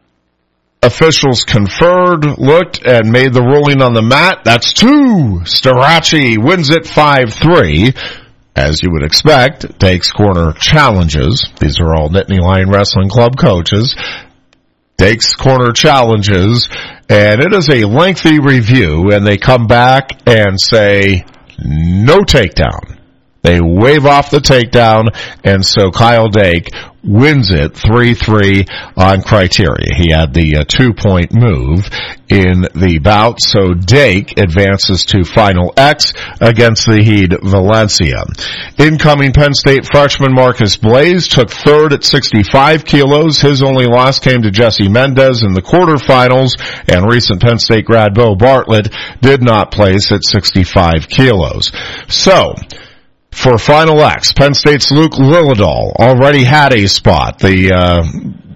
officials conferred, looked, and made the ruling on the mat. That's two. Starace wins it five three. As you would expect, Dake's corner challenges. These are all Nittany Lion Wrestling Club coaches. Dake's corner challenges, and it is a lengthy review, and they come back and say, no takedown. They wave off the takedown, and so Kyle Dake wins it three three on criteria. He had the uh, two-point move in the bout, so Dake advances to Final X against the Heed Valencia. Incoming Penn State freshman Marcus Blaze took third at sixty-five kilos. His only loss came to Jesse Mendez in the quarterfinals, and recent Penn State grad Bo Bartlett did not place at sixty-five kilos. So, for Final X, Penn State's Luke Lillidahl already had a spot. The uh,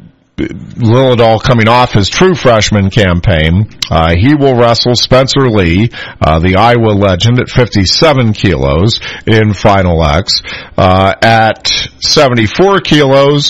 Lillidahl coming off his true freshman campaign. Uh, he will wrestle Spencer Lee, uh, the Iowa legend, at fifty-seven kilos in Final X. Uh, at seventy-four kilos,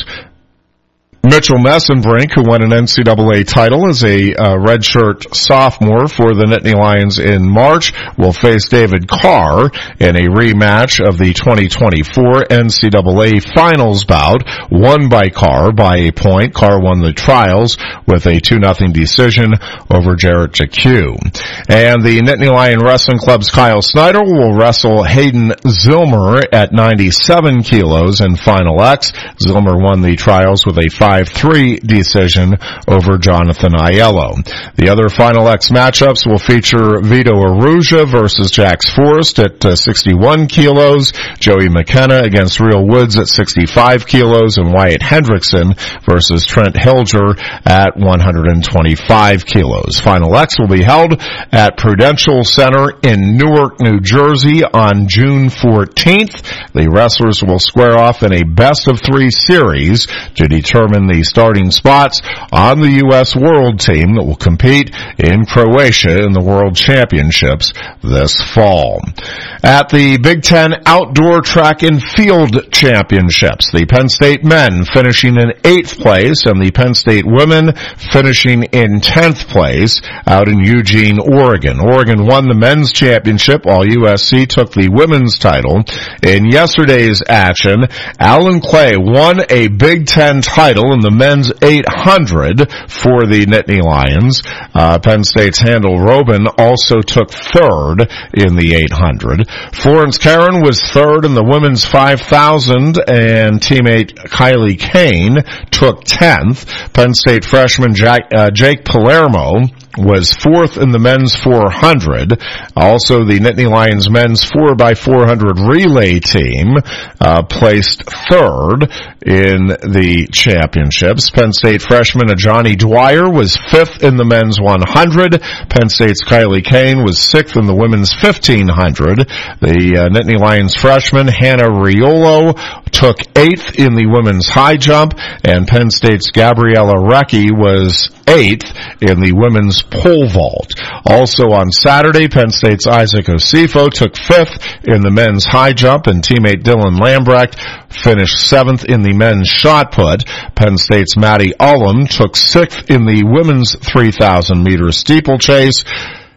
Mitchell Messenbrink, who won an N C double A title as a uh, redshirt sophomore for the Nittany Lions in March, will face David Carr in a rematch of the twenty twenty-four N C double A finals bout, won by Carr by a point. Carr won the trials with a two nothing decision over Jarrett Jaque. And the Nittany Lion Wrestling Club's Kyle Snyder will wrestle Hayden Zilmer at ninety-seven kilos in Final X. Zilmer won the trials with a five three decision over Jonathan Aiello. The other Final X matchups will feature Vito Arujau versus Jax Forrest at uh, sixty-one kilos, Joey McKenna against Real Woods at sixty-five kilos, and Wyatt Hendrickson versus Trent Hilger at one hundred twenty-five kilos. Final X will be held at Prudential Center in Newark, New Jersey on June fourteenth. The wrestlers will square off in a best of three series to determine the starting spots on the U S World Team that will compete in Croatia in the World Championships this fall. At the Big Ten Outdoor Track and Field Championships, the Penn State men finishing in eighth place and the Penn State women finishing in tenth place out in Eugene, Oregon. Oregon won the men's championship, while U S C took the women's title. In yesterday's action, Alan Clay won a Big Ten title in the men's eight hundred for the Nittany Lions. Uh, Penn State's Handel Robin also took third in the eight hundred. Florence Caron was third in the women's five thousand, and teammate Kylie Kane took tenth. Penn State freshman Jack, uh, Jake Palermo was fourth in the men's four hundred. Also, the Nittany Lions men's four by four hundred relay team uh, placed third in the championships. Penn State freshman Johnny Dwyer was fifth in the men's one hundred. Penn State's Kylie Kane was sixth in the women's fifteen hundred. The uh, Nittany Lions freshman Hannah Riolo took eighth in the women's high jump, and Penn State's Gabriella Recchi was eighth in the women's pole vault. Also on Saturday, Penn State's Isaac Osifo took fifth in the men's high jump, and teammate Dylan Lambrecht finished seventh in the men's shot put. Penn State's Maddie Ullum took sixth in the women's three thousand meter steeplechase.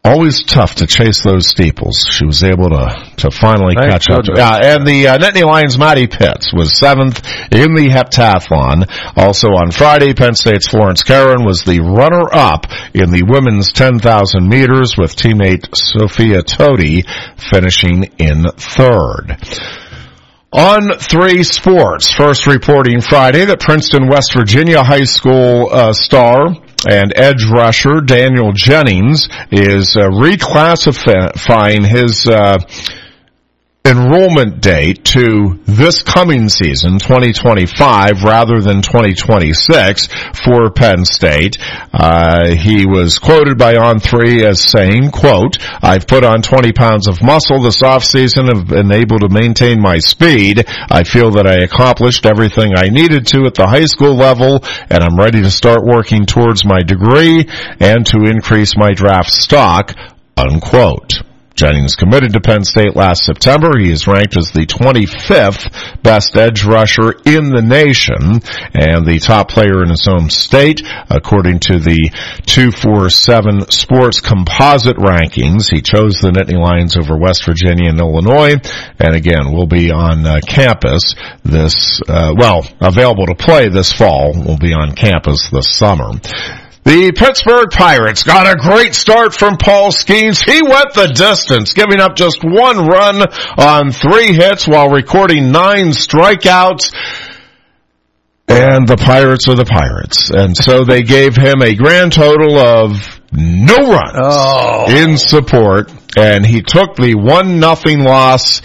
Always tough to chase those steeples. She was able to, to finally Thank catch up. goodness. Yeah, and the uh, Nittany Lions' Maddie Pitts was seventh in the heptathlon. Also on Friday, Penn State's Florence Caron was the runner-up in the women's ten thousand meters, with teammate Sophia Toti finishing in third. On three sports, first reporting Friday that Princeton, West Virginia high school uh, star and edge rusher Daniel Jennings is uh, reclassifying his uh, enrollment date to this coming season, twenty twenty-five, rather than twenty twenty-six for Penn State. Uh, he was quoted by On three as saying, quote, "I've put on twenty pounds of muscle this offseason, have been able to maintain my speed. I feel that I accomplished everything I needed to at the high school level, and I'm ready to start working towards my degree and to increase my draft stock," unquote. Jennings committed to Penn State last September. He is ranked as the twenty-fifth best edge rusher in the nation and the top player in his home state, according to the two forty-seven Sports Composite rankings. He chose the Nittany Lions over West Virginia and Illinois, and again, will be on uh, campus this, uh, well, available to play this fall, will be on campus this summer. The Pittsburgh Pirates got a great start from Paul Skeens. He went the distance, giving up just one run on three hits while recording nine strikeouts. And the Pirates are the Pirates. And so they gave him a grand total of no runs oh. in support. And he took the one nothing loss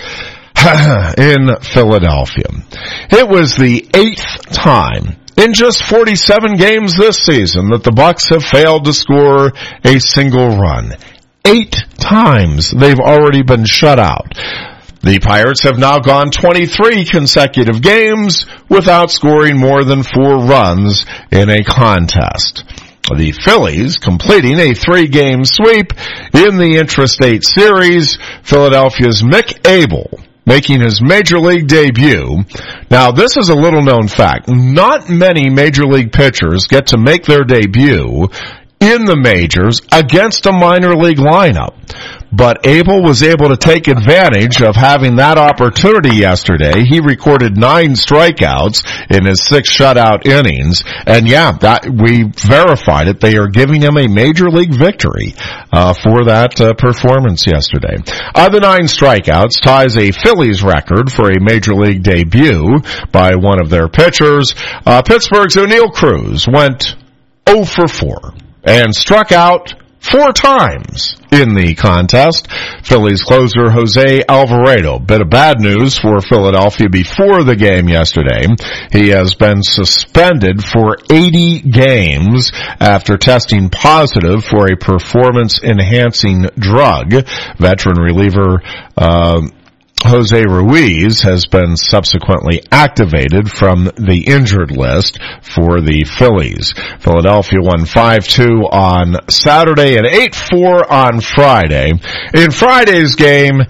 in Philadelphia. It was the eighth time in just forty-seven games this season that the Bucks have failed to score a single run. Eight times they've already been shut out. The Pirates have now gone twenty-three consecutive games without scoring more than four runs in a contest. The Phillies completing a three-game sweep in the Intrastate Series. Philadelphia's Mick Abel making his Major League debut. Now, this is a little-known fact. Not many Major League pitchers get to make their debut in the majors against a minor league lineup. But Abel was able to take advantage of having that opportunity yesterday. He recorded nine strikeouts in his six shutout innings. And yeah, that, we verified it. They are giving him a major league victory uh, for that uh, performance yesterday. Uh, the nine strikeouts ties a Phillies record for a major league debut by one of their pitchers. Uh, Pittsburgh's O'Neal Cruz went oh for four and struck out four times in the contest. Phillies closer Jose Alvarado. Bit of bad news for Philadelphia before the game yesterday. He has been suspended for eighty games after testing positive for a performance-enhancing drug. Veteran reliever uh Jose Ruiz has been subsequently activated from the injured list for the Phillies. Philadelphia won five two on Saturday and eight four on Friday. In Friday's game,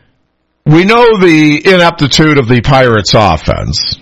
we know the ineptitude of the Pirates offense.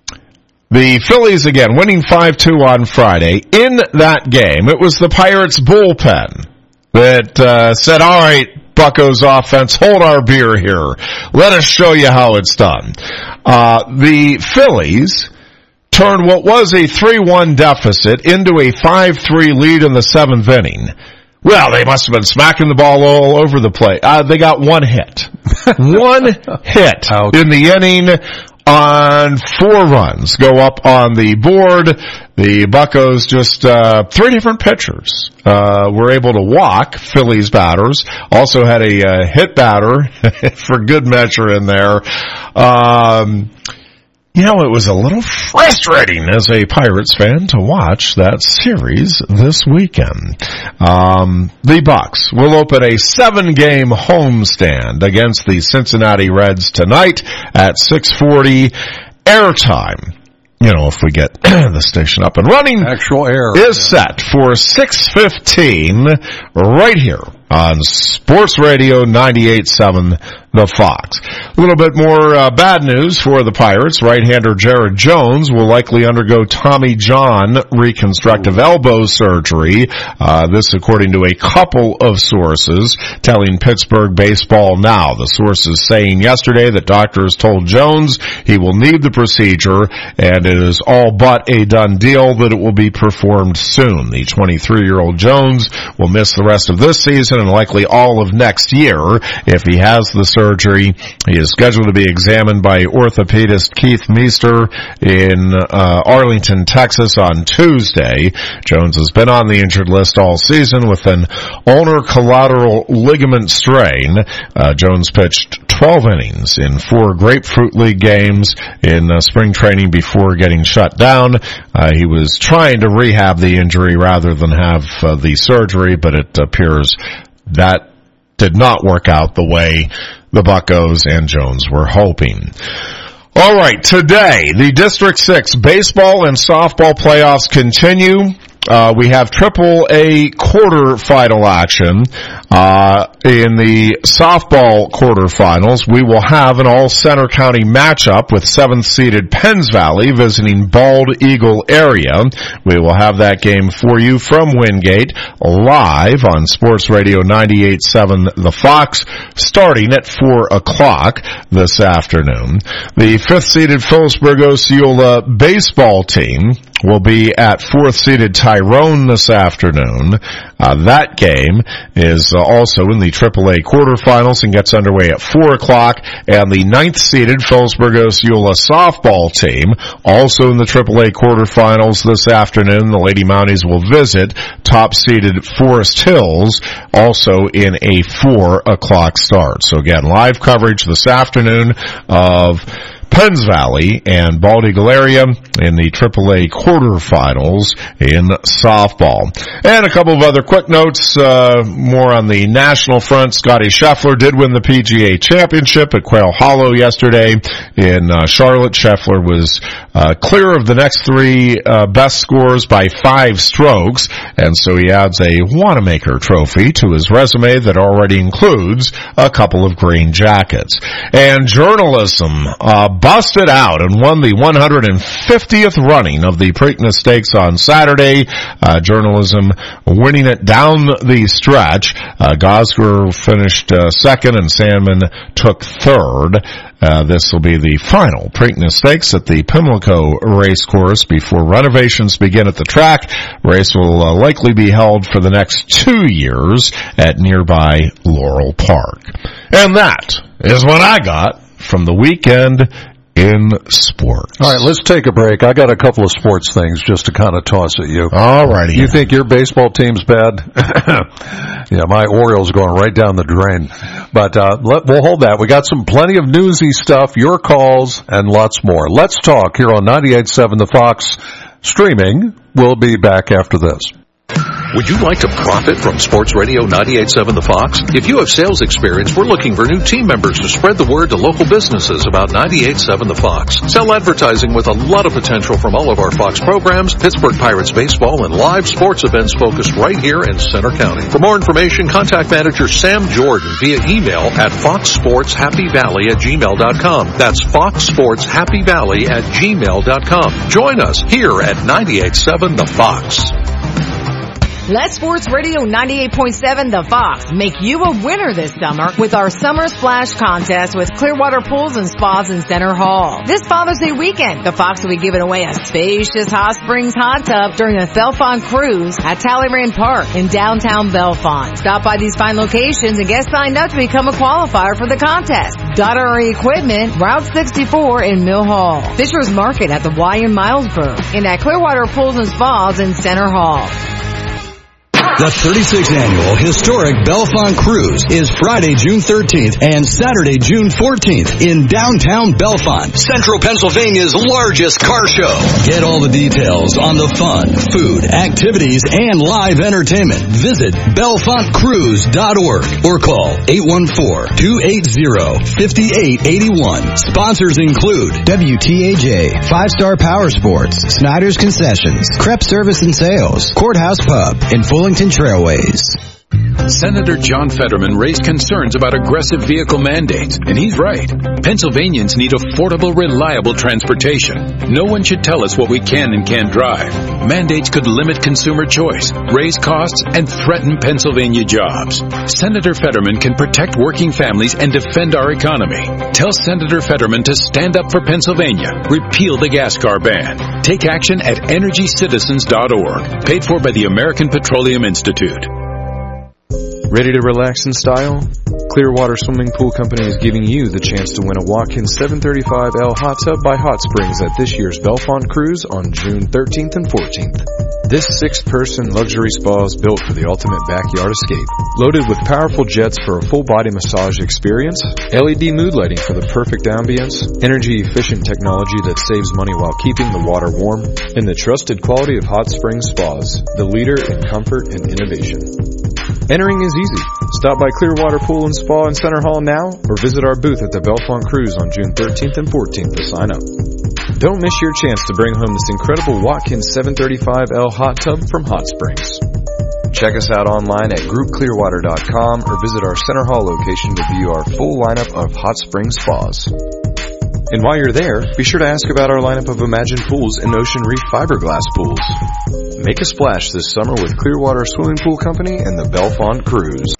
The Phillies, again, winning five two on Friday. In that game, it was the Pirates bullpen that uh, said, all right, Bucco's offense, hold our beer here. Let us show you how it's done. Uh, the Phillies turned what was a three one deficit into a five three lead in the seventh inning. Well, they must have been smacking the ball all over the place. Uh, they got one hit. one hit Ouch. in the inning on four runs. Go up on the board. The Buccos just, uh, three different pitchers, uh, were able to walk Phillies batters. Also had a, uh, hit batter for good measure in there. Um, you know, it was a little frustrating as a Pirates fan to watch that series this weekend. Um, the Bucks will open a seven-game homestand against the Cincinnati Reds tonight at six forty. Airtime, you know, if we get the station up and running, actual air is yeah. set for six fifteen right here on Sports Radio ninety-eight point seven the Fox. A little bit more uh, bad news for the Pirates. Right-hander Jared Jones will likely undergo Tommy John reconstructive elbow surgery. Uh, this according to a couple of sources telling Pittsburgh Baseball Now. The sources saying yesterday that doctors told Jones he will need the procedure and it is all but a done deal that it will be performed soon. The twenty-three-year-old Jones will miss the rest of this season and likely all of next year if he has the surgery. He is scheduled to be examined by orthopedist Keith Meester in uh, Arlington, Texas on Tuesday. Jones has been on the injured list all season with an ulnar collateral ligament strain. Uh, Jones pitched twelve innings in four Grapefruit League games in uh, spring training before getting shut down. Uh, he was trying to rehab the injury rather than have uh, the surgery, but it appears that did not work out the way the Buccos and Jones were hoping. All right, today, the District six baseball and softball playoffs continue. Uh, we have triple A quarterfinal action. Uh, in the softball quarterfinals, we will have an all-Center County matchup with seventh-seeded Penns Valley visiting Bald Eagle area. We will have that game for you from Wingate live on Sports Radio ninety-eight point seven The Fox starting at four o'clock this afternoon. The fifth-seeded Phillipsburg Osceola baseball team will be at fourth-seeded Tyrone this afternoon. Uh, that game is uh, also in the triple A quarterfinals and gets underway at four o'clock. And the ninth-seeded Phillipsburg Osceola softball team, also in the triple A quarterfinals this afternoon. The Lady Mounties will visit top-seeded Forest Hills, also in a four o'clock start. So again, live coverage this afternoon of Penns Valley and Bald Eagle area in the triple A quarterfinals in softball. And a couple of other quick notes, uh, more on the national front. Scotty Scheffler did win the P G A Championship at Quail Hollow yesterday in uh, Charlotte. Scheffler was uh, clear of the next three uh, best scores by five strokes, and so he adds a Wanamaker trophy to his resume that already includes a couple of green jackets. And journalism, uh, busted out and won the one hundred fiftieth running of the Preakness Stakes on Saturday. Uh, journalism winning it down the stretch. Uh, Gosger finished uh, second and Sandman took third. Uh, this will be the final Preakness Stakes at the Pimlico Racecourse before renovations begin at the track. Race will uh, likely be held for the next two years at nearby Laurel Park. And that is what I got from the weekend in sports. All right, let's take a break. I got a couple of sports things just to kind of toss at you. All righty. You think your baseball team's bad? Yeah, my Orioles going right down the drain. But uh, let, we'll hold that. We got some plenty of newsy stuff, your calls, and lots more. Let's talk here on ninety-eight point seven The Fox. Streaming. We'll be back after this. Would you like to profit from Sports Radio ninety-eight point seven The Fox? If you have sales experience, we're looking for new team members to spread the word to local businesses about ninety-eight point seven The Fox. Sell advertising with a lot of potential from all of our Fox programs, Pittsburgh Pirates baseball, and live sports events focused right here in Center County. For more information, contact manager Sam Jordan via email at fox sports happy valley at gmail dot com. That's fox sports happy valley at gmail dot com. Join us here at ninety-eight point seven The Fox. Let Sports Radio ninety-eight point seven The Fox make you a winner this summer with our Summer Splash Contest with Clearwater Pools and Spas in Center Hall. This Father's Day weekend, the Fox will be giving away a spacious hot springs hot tub during a Bellefonte cruise at Talleyrand Park in downtown Bellefonte. Stop by these fine locations and get signed up to become a qualifier for the contest. Daughtery Equipment, Route sixty-four in Mill Hall. Fisher's Market at the Y in Milesburg. And at Clearwater Pools and Spas in Center Hall. The thirty-sixth Annual Historic Bellefonte Cruise is Friday, June thirteenth and Saturday, June fourteenth in downtown Bellefonte, Central Pennsylvania's largest car show. Get all the details on the fun, food, activities, and live entertainment. Visit bellefonte cruise dot org or call eight one four, two eight zero, five eight eight one. Sponsors include W T A J, Five Star Power Sports, Snyder's Concessions, Crep Service and Sales, Courthouse Pub, and Fullington Trailways. Senator John Fetterman raised concerns about aggressive vehicle mandates, and he's right. Pennsylvanians need affordable, reliable transportation. No one should tell us what we can and can't drive. Mandates could limit consumer choice, raise costs, and threaten Pennsylvania jobs. Senator Fetterman can protect working families and defend our economy. Tell Senator Fetterman to stand up for Pennsylvania. Repeal the gas car ban. Take action at energy citizens dot org. Paid for by the American Petroleum Institute. Ready to relax in style? Clearwater Swimming Pool Company is giving you the chance to win a Watkins seven thirty-five L hot tub by Hot Springs at this year's Bellefonte Cruise on June thirteenth and fourteenth. This six-person luxury spa is built for the ultimate backyard escape. Loaded with powerful jets for a full-body massage experience, L E D mood lighting for the perfect ambience, energy-efficient technology that saves money while keeping the water warm, and the trusted quality of Hot Springs Spas, the leader in comfort and innovation. Entering is easy. Stop by Clearwater Pool and Spa in Center Hall now, or visit our booth at the Bellefonte Cruise on June thirteenth and fourteenth to sign up. Don't miss your chance to bring home this incredible Watkins seven thirty-five L hot tub from Hot Springs. Check us out online at group clearwater dot com or visit our Center Hall location to view our full lineup of Hot Springs spas. And while you're there, be sure to ask about our lineup of Imagine Pools and Ocean Reef fiberglass pools. Make a splash this summer with Clearwater Swimming Pool Company and the Bellefonte Cruise.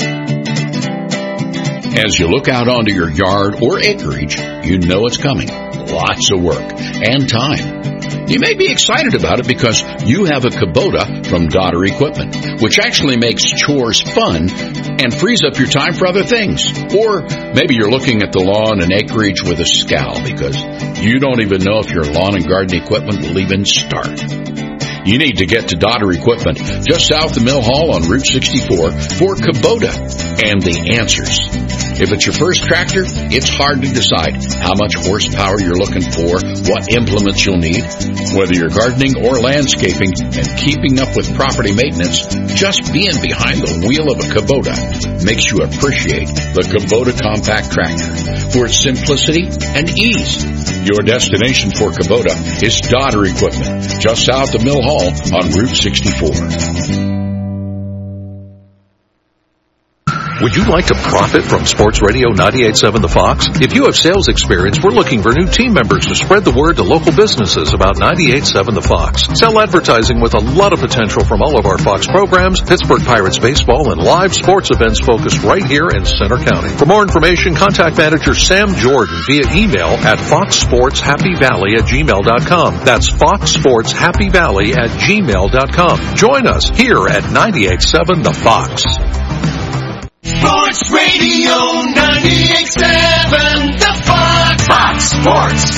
As you look out onto your yard or acreage, you know it's coming. Lots of work and time. You may be excited about it because you have a Kubota from Dodder Equipment, which actually makes chores fun and frees up your time for other things. Or maybe you're looking at the lawn and acreage with a scowl because you don't even know if your lawn and garden equipment will even start. You need to get to Dodder Equipment just south of Mill Hall on Route sixty-four for Kubota and the answers. If it's your first tractor, it's hard to decide how much horsepower you're looking for, what implements you'll need. Whether you're gardening or landscaping and keeping up with property maintenance, just being behind the wheel of a Kubota makes you appreciate the Kubota compact tractor for its simplicity and ease. Your destination for Kubota is Dodder Equipment, just south of Mill Hall on Route sixty-four. Would you like to profit from Sports Radio ninety-eight point seven The Fox? If you have sales experience, we're looking for new team members to spread the word to local businesses about ninety-eight point seven The Fox. Sell advertising with a lot of potential from all of our Fox programs, Pittsburgh Pirates baseball, and live sports events focused right here in Center County. For more information, contact manager Sam Jordan via email at fox sports happy valley at gmail dot com. That's fox sports happy valley at gmail dot com. Join us here at ninety-eight point seven The Fox. Sports Radio ninety-eight point seven, The Fox. Fox Sports.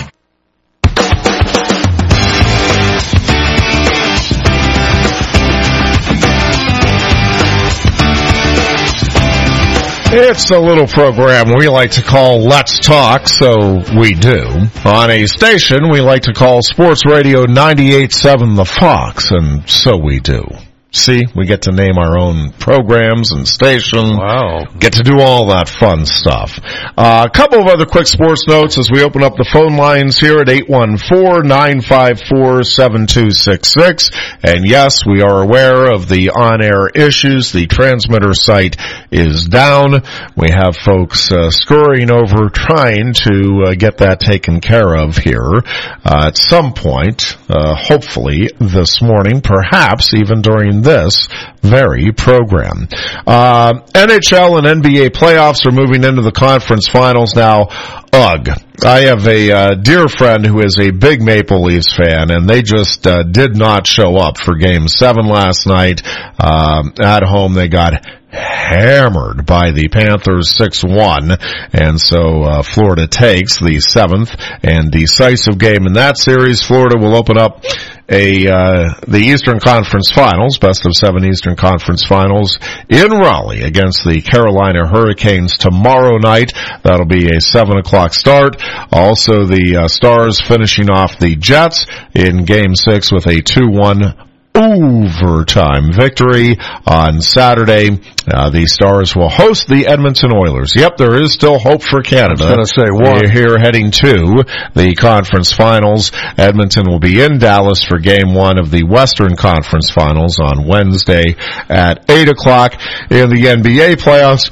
It's a little program we like to call Let's Talk, so we do. On a station we like to call Sports Radio ninety-eight point seven The Fox, and so we do. See, we get to name our own programs and station. Wow. Get to do all that fun stuff. Uh, a couple of other quick sports notes as we open up the phone lines here at eight one four, nine five four, seven two six six. And yes, we are aware of the on-air issues. The transmitter site is down. We have folks uh, scurrying over trying to uh, get that taken care of here uh, at some point, uh, hopefully this morning, perhaps even during this very program. Uh, N H L and N B A playoffs are moving into the conference finals now. Ugh. I have a uh, dear friend who is a big Maple Leafs fan, and they just uh, did not show up for Game seven last night. Um, at home, they got hammered by the Panthers six one, and so uh, Florida takes the seventh and decisive game in that series. Florida will open up a uh the Eastern Conference Finals, best of seven Eastern Conference Finals in Raleigh against the Carolina Hurricanes tomorrow night. That'll be a seven o'clock start. Also, the uh, Stars finishing off the Jets in Game six with a two one overtime victory on Saturday. Uh, the Stars will host the Edmonton Oilers. Yep, there is still hope for Canada. I was going to say, what? We're here heading to the conference finals. Edmonton will be in Dallas for game one of the Western Conference Finals on Wednesday at eight o'clock. In the N B A playoffs,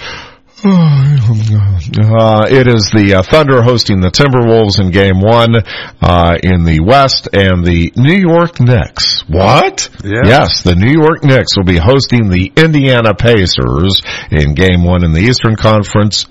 Uh, it is the uh, Thunder hosting the Timberwolves in game one uh, in the West, and the New York Knicks. What? Yeah. Yes, the New York Knicks will be hosting the Indiana Pacers in game one in the Eastern Conference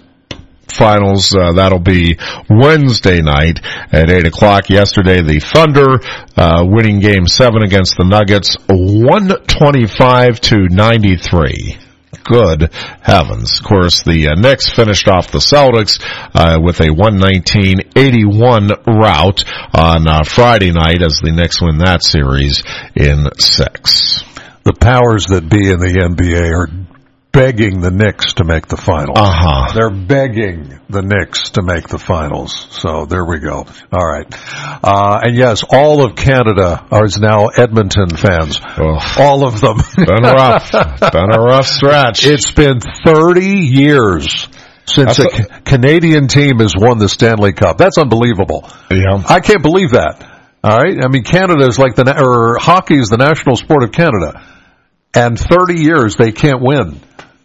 Finals. Uh, that'll be Wednesday night at eight o'clock. Yesterday, the Thunder uh, winning game seven against the Nuggets, one twenty-five to ninety-three. Good heavens. Of course, the uh, Knicks finished off the Celtics uh, with a one nineteen eighty-one rout on uh, Friday night as the Knicks win that series in six. The powers that be in the N B A are begging the Knicks to make the finals. Uh-huh. They're begging the Knicks to make the finals. So there we go. All right. Uh, and yes, all of Canada is now Edmonton fans. Oh. All of them. Been rough. Been a rough stretch. It's been thirty years since a, a Canadian team has won the Stanley Cup. That's unbelievable. Yeah. I can't believe that. All right. I mean, Canada is like the, or hockey is the national sport of Canada. And thirty years they can't win.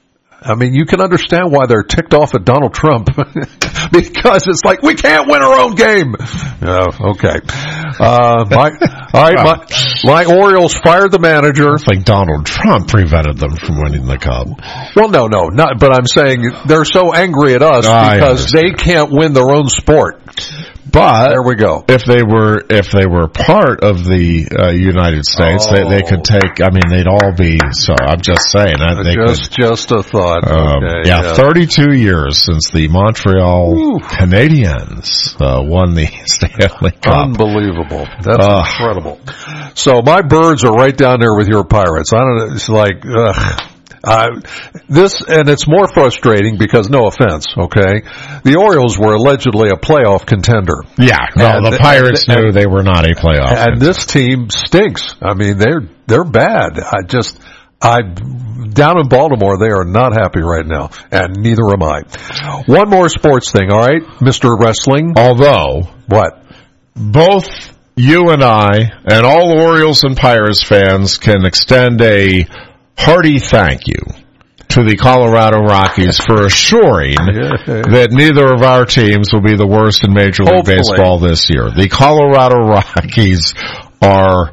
I mean, you can understand why they're ticked off at Donald Trump because it's like we can't win our own game. Oh, okay. Uh, my, all right, my, my Orioles fired the manager. I think Donald Trump prevented them from winning the Cup. Well, no, no, not. But I'm saying they're so angry at us I because they can't win their own sport. But there we go. If they were, if they were part of the uh, United States, oh. they they could take. I mean, they'd all be. So I'm just saying. I, they just could, just a thought. Um, okay, yeah, yeah, thirty-two years since the Montreal Ooh. Canadiens uh, won the Stanley Cup. Unbelievable. That's uh, incredible. So my Birds are right down there with your Pirates. I don't know. It's like. Ugh. Uh, this, and it's more frustrating because, no offense, okay, the Orioles were allegedly a playoff contender. Yeah, no, and, the Pirates and, knew they were not a playoff And contender. This team stinks. I mean, they're, they're bad. I just, I, down in Baltimore, they are not happy right now, and neither am I. One more sports thing, all right, Mister Wrestling? Although, what? Both you and I, and all Orioles and Pirates fans can extend a hearty thank you to the Colorado Rockies for assuring that neither of our teams will be the worst in Major League Hopefully. Baseball this year. The Colorado Rockies are,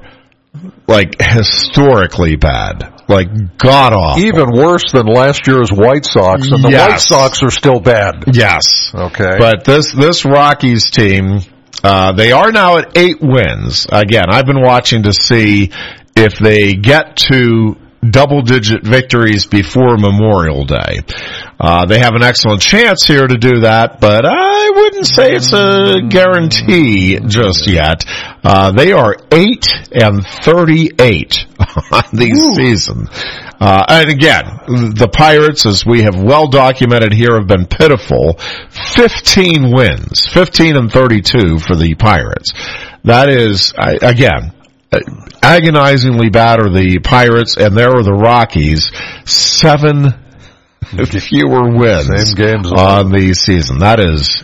like, historically bad. Like, god-awful. Even worse than last year's White Sox, and the yes. White Sox are still bad. Yes. Okay. But this, this Rockies team, uh, they are now at eight wins. Again, I've been watching to see if they get to double-digit victories before Memorial Day. Uh, they have an excellent chance here to do that, but I wouldn't say it's a guarantee just yet. Uh, they are eight and thirty-eight on the Ooh. season. Uh, and again, the Pirates, as we have well documented here, have been pitiful. fifteen wins, fifteen and thirty-two for the Pirates. That is, again, agonizingly bad are the Pirates, and there are the Rockies. Seven fewer wins Same games on the season. That is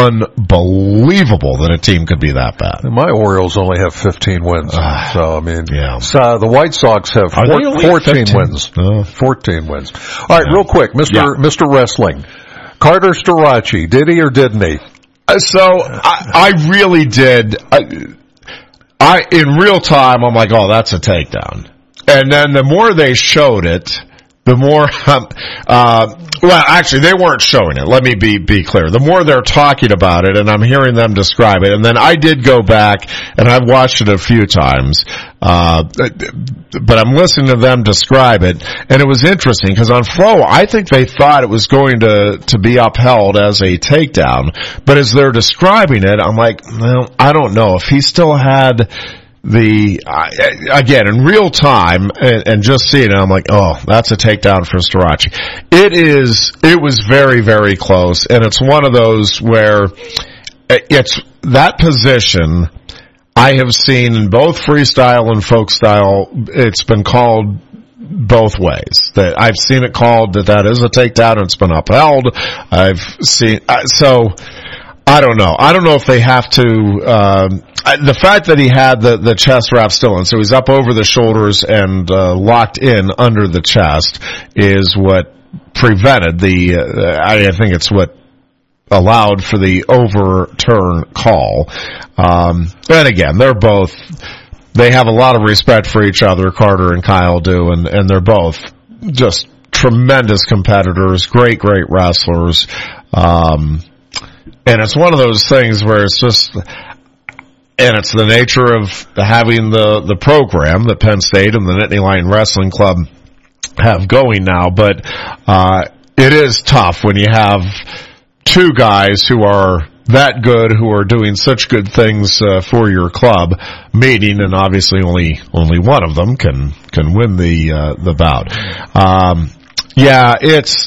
unbelievable that a team could be that bad. My Orioles only have fifteen wins. Uh, so, I mean, yeah. so the White Sox have four, fourteen fifteen? Wins. Oh. fourteen wins. All right, yeah. real quick, Mister Yeah. Mister Wrestling. Carter Starachi, did he or didn't he? Uh, so, I, I really did. I, I, in real time, I'm like, oh, that's a takedown. And then the more they showed it, the more, um, uh, well, actually, they weren't showing it. Let me be, be clear. The more they're talking about it, and I'm hearing them describe it, and then I did go back, and I've watched it a few times, uh, but I'm listening to them describe it, and it was interesting, because on Flow, I think they thought it was going to, to be upheld as a takedown, but as they're describing it, I'm like, well, I don't know. If he still had the, uh, again, in real time, and, and just seeing it, I'm like, oh, that's a takedown for Starachi. It is, it was very, very close, and it's one of those where it's, that position, I have seen in both freestyle and folk style, it's been called both ways. That I've seen it called that that is a takedown and it's been upheld. I've seen, so I don't know. I don't know if they have to, um, the fact that he had the, the chest wrap still in, so he's up over the shoulders and, uh, locked in under the chest is what prevented the, uh, I think it's what allowed for the overturn call. Um, and again, they're both, they have a lot of respect for each other, Carter and Kyle do, and, and they're both just tremendous competitors, great, great wrestlers. Um, and it's one of those things where it's just, and it's the nature of having the, the program that Penn State and the Nittany Lion Wrestling Club have going now, but, uh, it is tough when you have two guys who are that good, who are doing such good things uh, for your club, meeting, and obviously only only one of them can can win the uh, the bout. Um, yeah, it's.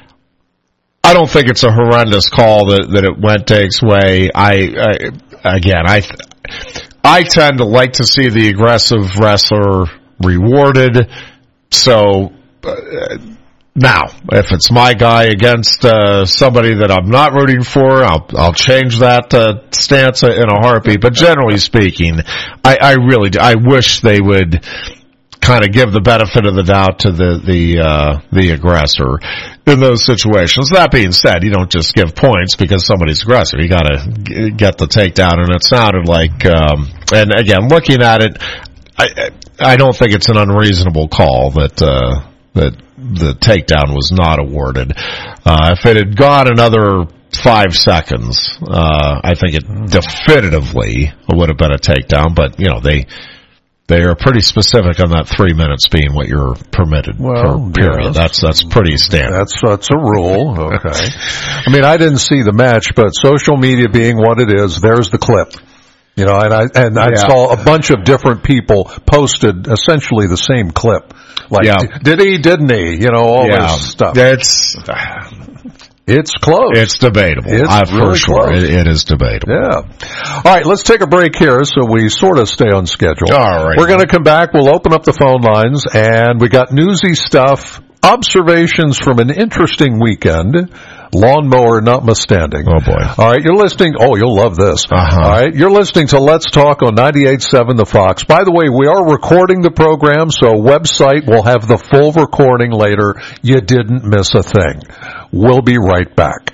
I don't think it's a horrendous call that that it went Dake's way. I, I again, I I tend to like to see the aggressive wrestler rewarded. So. Uh, Now, if it's my guy against uh, somebody that I'm not rooting for, I'll I'll change that uh, stance in a heartbeat. But generally speaking, I, I really do. I wish they would kind of give the benefit of the doubt to the the uh, the aggressor in those situations. That being said, you don't just give points because somebody's aggressive. You got to get the takedown, and it sounded like. Um, and again, looking at it, I I don't think it's an unreasonable call that uh, that. The takedown was not awarded. Uh, if it had gone another five seconds, uh, I think it definitively would have been a takedown, but, you know, they, they are pretty specific on that three minutes being what you're permitted well, per period. Yes. That's, that's pretty standard. That's, that's a rule. Okay. I mean, I didn't see the match, but social media being what it is, there's the clip. You know, and I, and I yeah. saw a bunch of different people posted essentially the same clip. Like, yeah. did he, didn't he? You know, all yeah. this stuff. It's, it's close. It's debatable. It's uh, really for sure. Close. It, it is debatable. Yeah. All right, let's take a break here so we sort of stay on schedule. All right. We're going to come back. We'll open up the phone lines, and we got newsy stuff, observations from an interesting weekend. Lawnmower notwithstanding. Oh boy. All right, you're listening. Oh, you'll love this. Uh-huh. All right, you're listening to Let's Talk on ninety-eight point seven The Fox. By the way, we are recording the program, so website will have the full recording later. You didn't miss a thing. We'll be right back.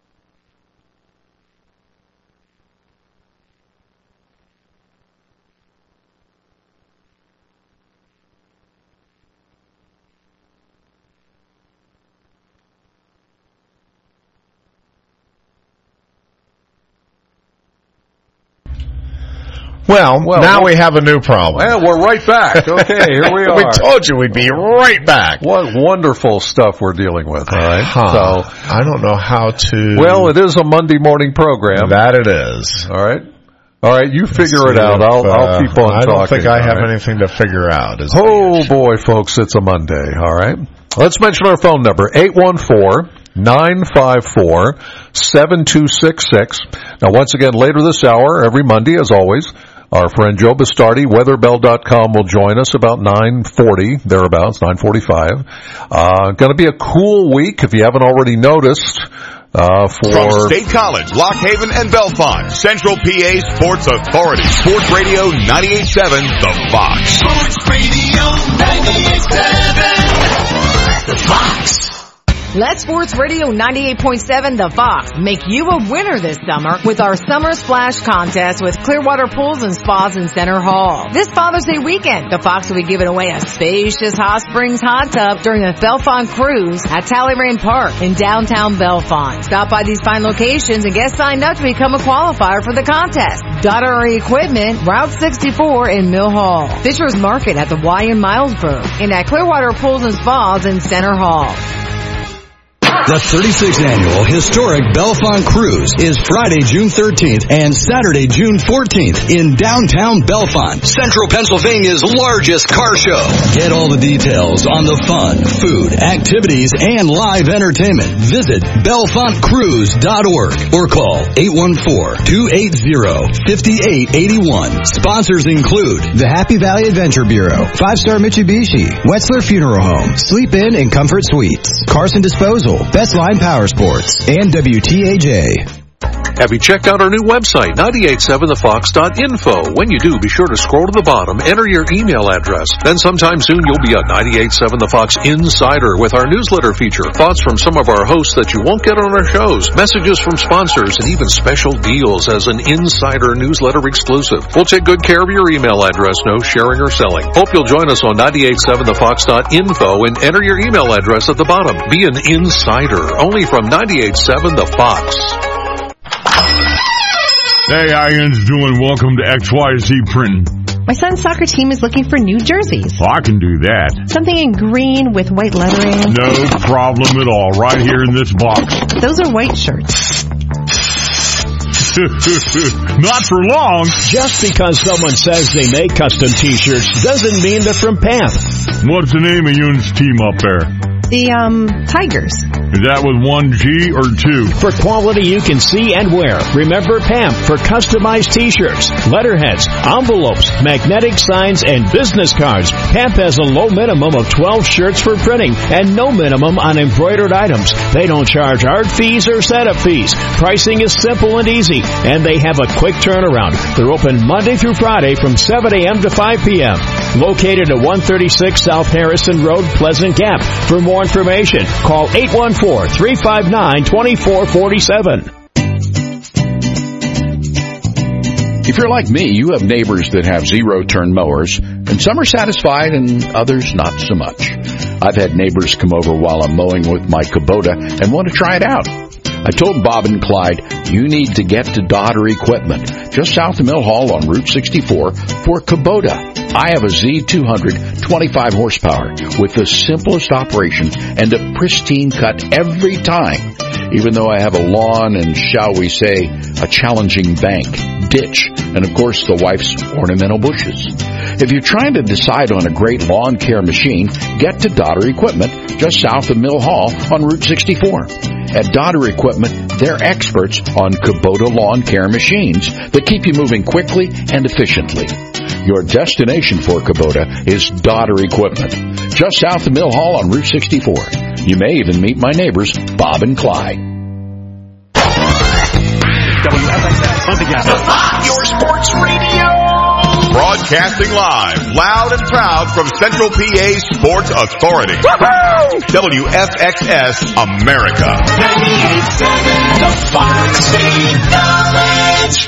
Well, well now we have a new problem. Well, we're right back. Okay, here we are. We told you we'd be right back. What wonderful stuff we're dealing with, all right? Huh. So, I don't know how to... Well, it is a Monday morning program. That it is. All right. All right, you figure it out. I'll, if, uh, I'll keep on I talking. don't think I have right? anything to figure out. Is oh, boy, folks, it's a Monday, all right? Let's mention our phone number, eight one four, nine five four, seven two six six. Now, once again, later this hour, every Monday, as always, our friend Joe Bastardi, weatherbell dot com, will join us about nine forty, thereabouts, nine forty-five. Uh, going to be a cool week, if you haven't already noticed. Uh, for From State College, Lock Haven, and Bellefonte, Central P A Sports Authority, Sports Radio ninety-eight point seven, The Fox. Sports Radio ninety-eight point seven, The Fox. Let Sports Radio ninety-eight point seven The Fox make you a winner this summer with our Summer Splash Contest with Clearwater Pools and Spas in Center Hall. This Father's Day weekend, the Fox will be giving away a spacious Hot Springs hot tub during the Bellefonte Cruise at Talleyrand Park in downtown Bellefonte. Stop by these fine locations and get signed up to become a qualifier for the contest. Daughtery Equipment, Route sixty-four in Mill Hall. Fisher's Market at the Y in Milesburg and at Clearwater Pools and Spas in Center Hall. The thirty-sixth Annual Historic Bellefonte Cruise is Friday, June thirteenth and Saturday, June fourteenth in downtown Bellefonte, Central Pennsylvania's largest car show. Get all the details on the fun, food, activities, and live entertainment. Visit bellefonte cruise dot org or call eight one four, two eight zero, five eight eight one. Sponsors include the Happy Valley Adventure Bureau, Five Star Mitsubishi, Wetzler Funeral Home, Sleep Inn and Comfort Suites, Carson Disposal, Best Line Power Sports, and W T A J. Have you checked out our new website, nine eight seven the fox dot info? When you do, be sure to scroll to the bottom, enter your email address. Then sometime soon you'll be a ninety-eight seven The Fox Insider with our newsletter feature. Thoughts from some of our hosts that you won't get on our shows, messages from sponsors, and even special deals as an insider newsletter exclusive. We'll take good care of your email address, no sharing or selling. Hope you'll join us on ninety-eight seven the fox dot info and enter your email address at the bottom. Be an insider, only from ninety-eight seven The Fox. Hey, how you doing? Welcome to X Y Z Printing. My son's soccer team is looking for new jerseys. Oh, I can do that. Something in green with white lettering. No problem at all. Right here in this box. Those are white shirts. Not for long. Just because someone says they make custom t-shirts doesn't mean they're from P A M P. What's the name of Yoon's team up there? The, um, Tigers. Is that with one G or two? For quality you can see and wear, remember P A M P for customized t-shirts, letterheads, envelopes, magnetic signs, and business cards. P A M P has a low minimum of twelve shirts for printing and no minimum on embroidered items. They don't charge art fees or setup fees. Pricing is simple and easy, and they have a quick turnaround. They're open Monday through Friday from seven a.m. to five p.m. Located at one thirty-six South Harrison Road, Pleasant Gap. For more information, call eight one four, three five nine, two four four seven. If you're like me, you have neighbors that have zero-turn mowers, and some are satisfied and others not so much. I've had neighbors come over while I'm mowing with my Kubota and want to try it out. I told Bob and Clyde, you need to get to Dodder Equipment, just south of Mill Hall on Route sixty-four, for Kubota. I have a Z two hundred, twenty-five horsepower, with the simplest operation and a pristine cut every time, even though I have a lawn and, shall we say, a challenging bank, ditch, and of course the wife's ornamental bushes. If you're trying to decide on a great lawn care machine, get to Dodder Equipment, just south of Mill Hall on Route sixty-four. At Dodder Equipment, they're experts on Kubota lawn care machines that keep you moving quickly and efficiently. Your destination for Kubota is Dodder Equipment, just south of Mill Hall on Route sixty-four. You may even meet my neighbors, Bob and Clyde. W F X S on together. Your sports radio. Broadcasting live, loud and proud from Central P A Sports Authority. Woo-hoo! W F X S America. ninety-eight seven The Fox Knowledge.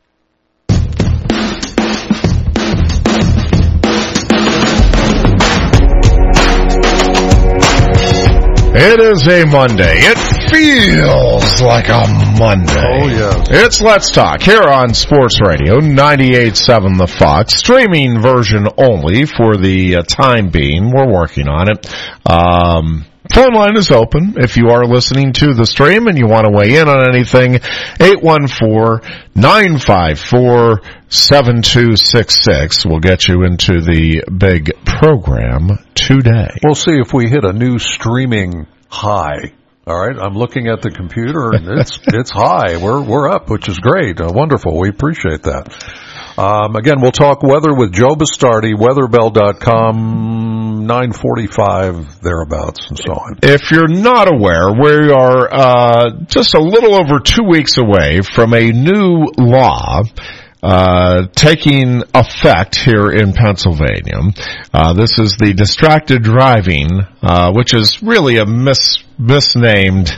It is a Monday. It feels like a Monday. Oh, yes. It's Let's Talk here on Sports Radio, ninety-eight point seven The Fox. Streaming version only for the uh, time being. We're working on it. Um... Phone line is open. If you are listening to the stream and you want to weigh in on anything, eight one four, nine five four, seven two six six will get you into the big program today. We'll see if we hit a new streaming high. All right, I'm looking at the computer and it's it's high. We're we're up, which is great. Uh, wonderful. We appreciate that. Um, again, we'll talk weather with Joe Bastardi, weatherbell dot com, nine forty-five, thereabouts, and so on. If you're not aware, we are uh, just a little over two weeks away from a new law uh taking effect here in Pennsylvania. Uh this is the distracted driving, uh which is really a mis- misnamed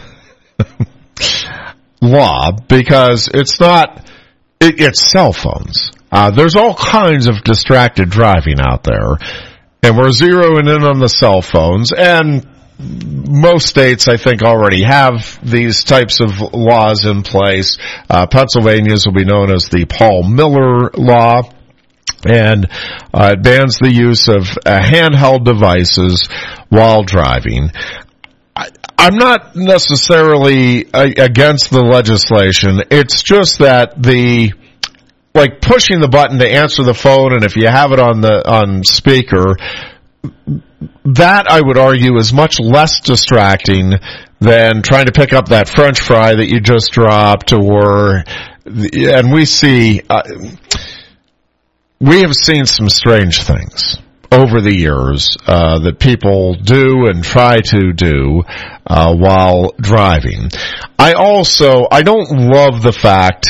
law because it's not, it, it's cell phones. Uh, there's all kinds of distracted driving out there, and we're zeroing in on the cell phones, and most states, I think, already have these types of laws in place. Uh, Pennsylvania's will be known as the Paul Miller Law, and uh, it bans the use of uh, handheld devices while driving. I, I'm not necessarily against the legislation. It's just that the, like pushing the button to answer the phone, and if you have it on the, on speaker, that I would argue is much less distracting than trying to pick up that French fry that you just dropped, or, and we see, uh, we have seen some strange things over the years uh, that people do and try to do uh, while driving. I also, I don't love the fact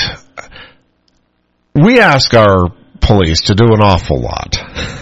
we ask our police to do an awful lot.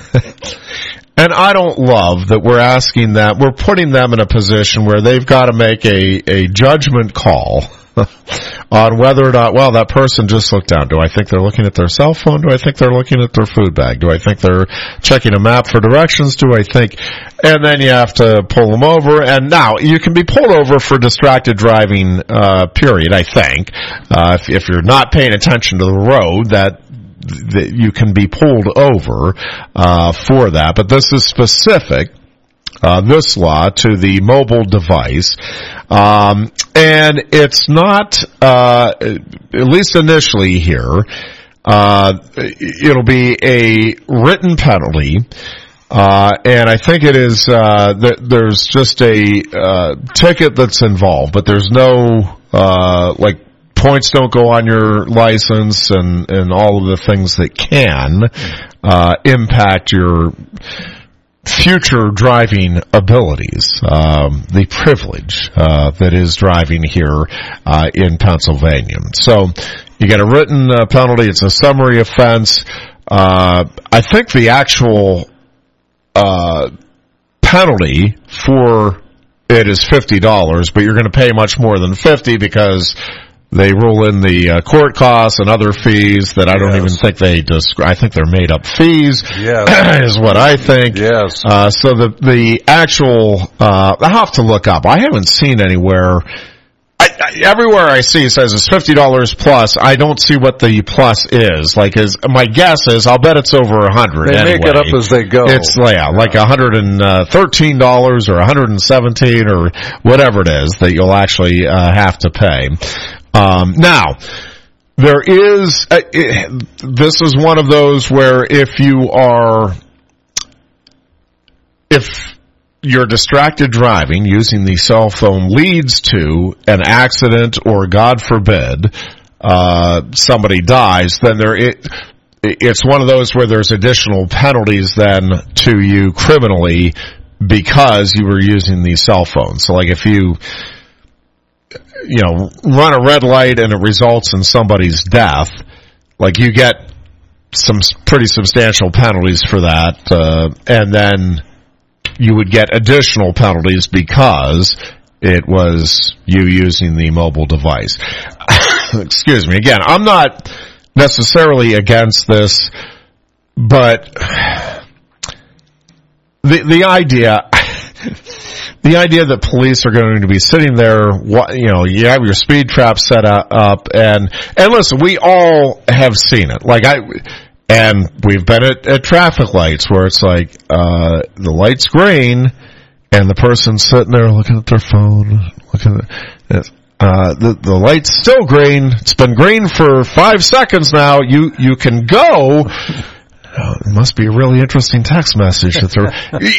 And I don't love that we're asking them, we're putting them in a position where they've got to make a, a judgment call on whether or not, well, that person just looked down. Do I think they're looking at their cell phone? Do I think they're looking at their food bag? Do I think they're checking a map for directions? Do I think, and then you have to pull them over. And now you can be pulled over for distracted driving, uh, period, I think. Uh, if, if you're not paying attention to the road, that, that you can be pulled over, uh, for that. But this is specific. Uh, this law to the mobile device, um, and it's not, uh, at least initially here, uh, it'll be a written penalty, uh, and I think it is, uh, th- there's just a, uh, ticket that's involved, but there's no, uh, like, points don't go on your license and, and all of the things that can, uh, impact your future driving abilities, um, the privilege uh, that is driving here uh, in Pennsylvania. So you get a written uh, penalty. It's a summary offense. Uh, I think the actual uh, penalty for it is fifty dollars, but you're going to pay much more than fifty because they roll in the uh, court costs and other fees that I don't yes. even think they describe. I think they're made up fees, yes. is what I think. Yes. Uh, so the, the actual, uh, I have to look up. I haven't seen anywhere, I, I, everywhere I see it says it's fifty dollars plus. I don't see what the plus is. Like, is, my guess is, I'll bet it's over a hundred. They anyway. make it up as they go. It's, yeah, like a hundred and thirteen dollars or a hundred and seventeen or whatever it is that you'll actually, uh, have to pay. Um, now, there is, uh, it, this is one of those where if you are, if your distracted driving using the cell phone leads to an accident or, God forbid, uh, somebody dies, then there, it, it's one of those where there's additional penalties then to you criminally because you were using the cell phone. So like if you, you know, run a red light and it results in somebody's death, like you get some pretty substantial penalties for that, uh, and then you would get additional penalties because it was you using the mobile device. Excuse me. Again, I'm not necessarily against this, but the the idea the idea that police are going to be sitting there, you know, you have your speed trap set up, and and listen, we all have seen it. Like I, and we've been at, at traffic lights where it's like uh the light's green, and the person's sitting there looking at their phone, looking at uh the the light's still green. It's been green for five seconds now. You you can go. Oh, it must be a really interesting text message that they're,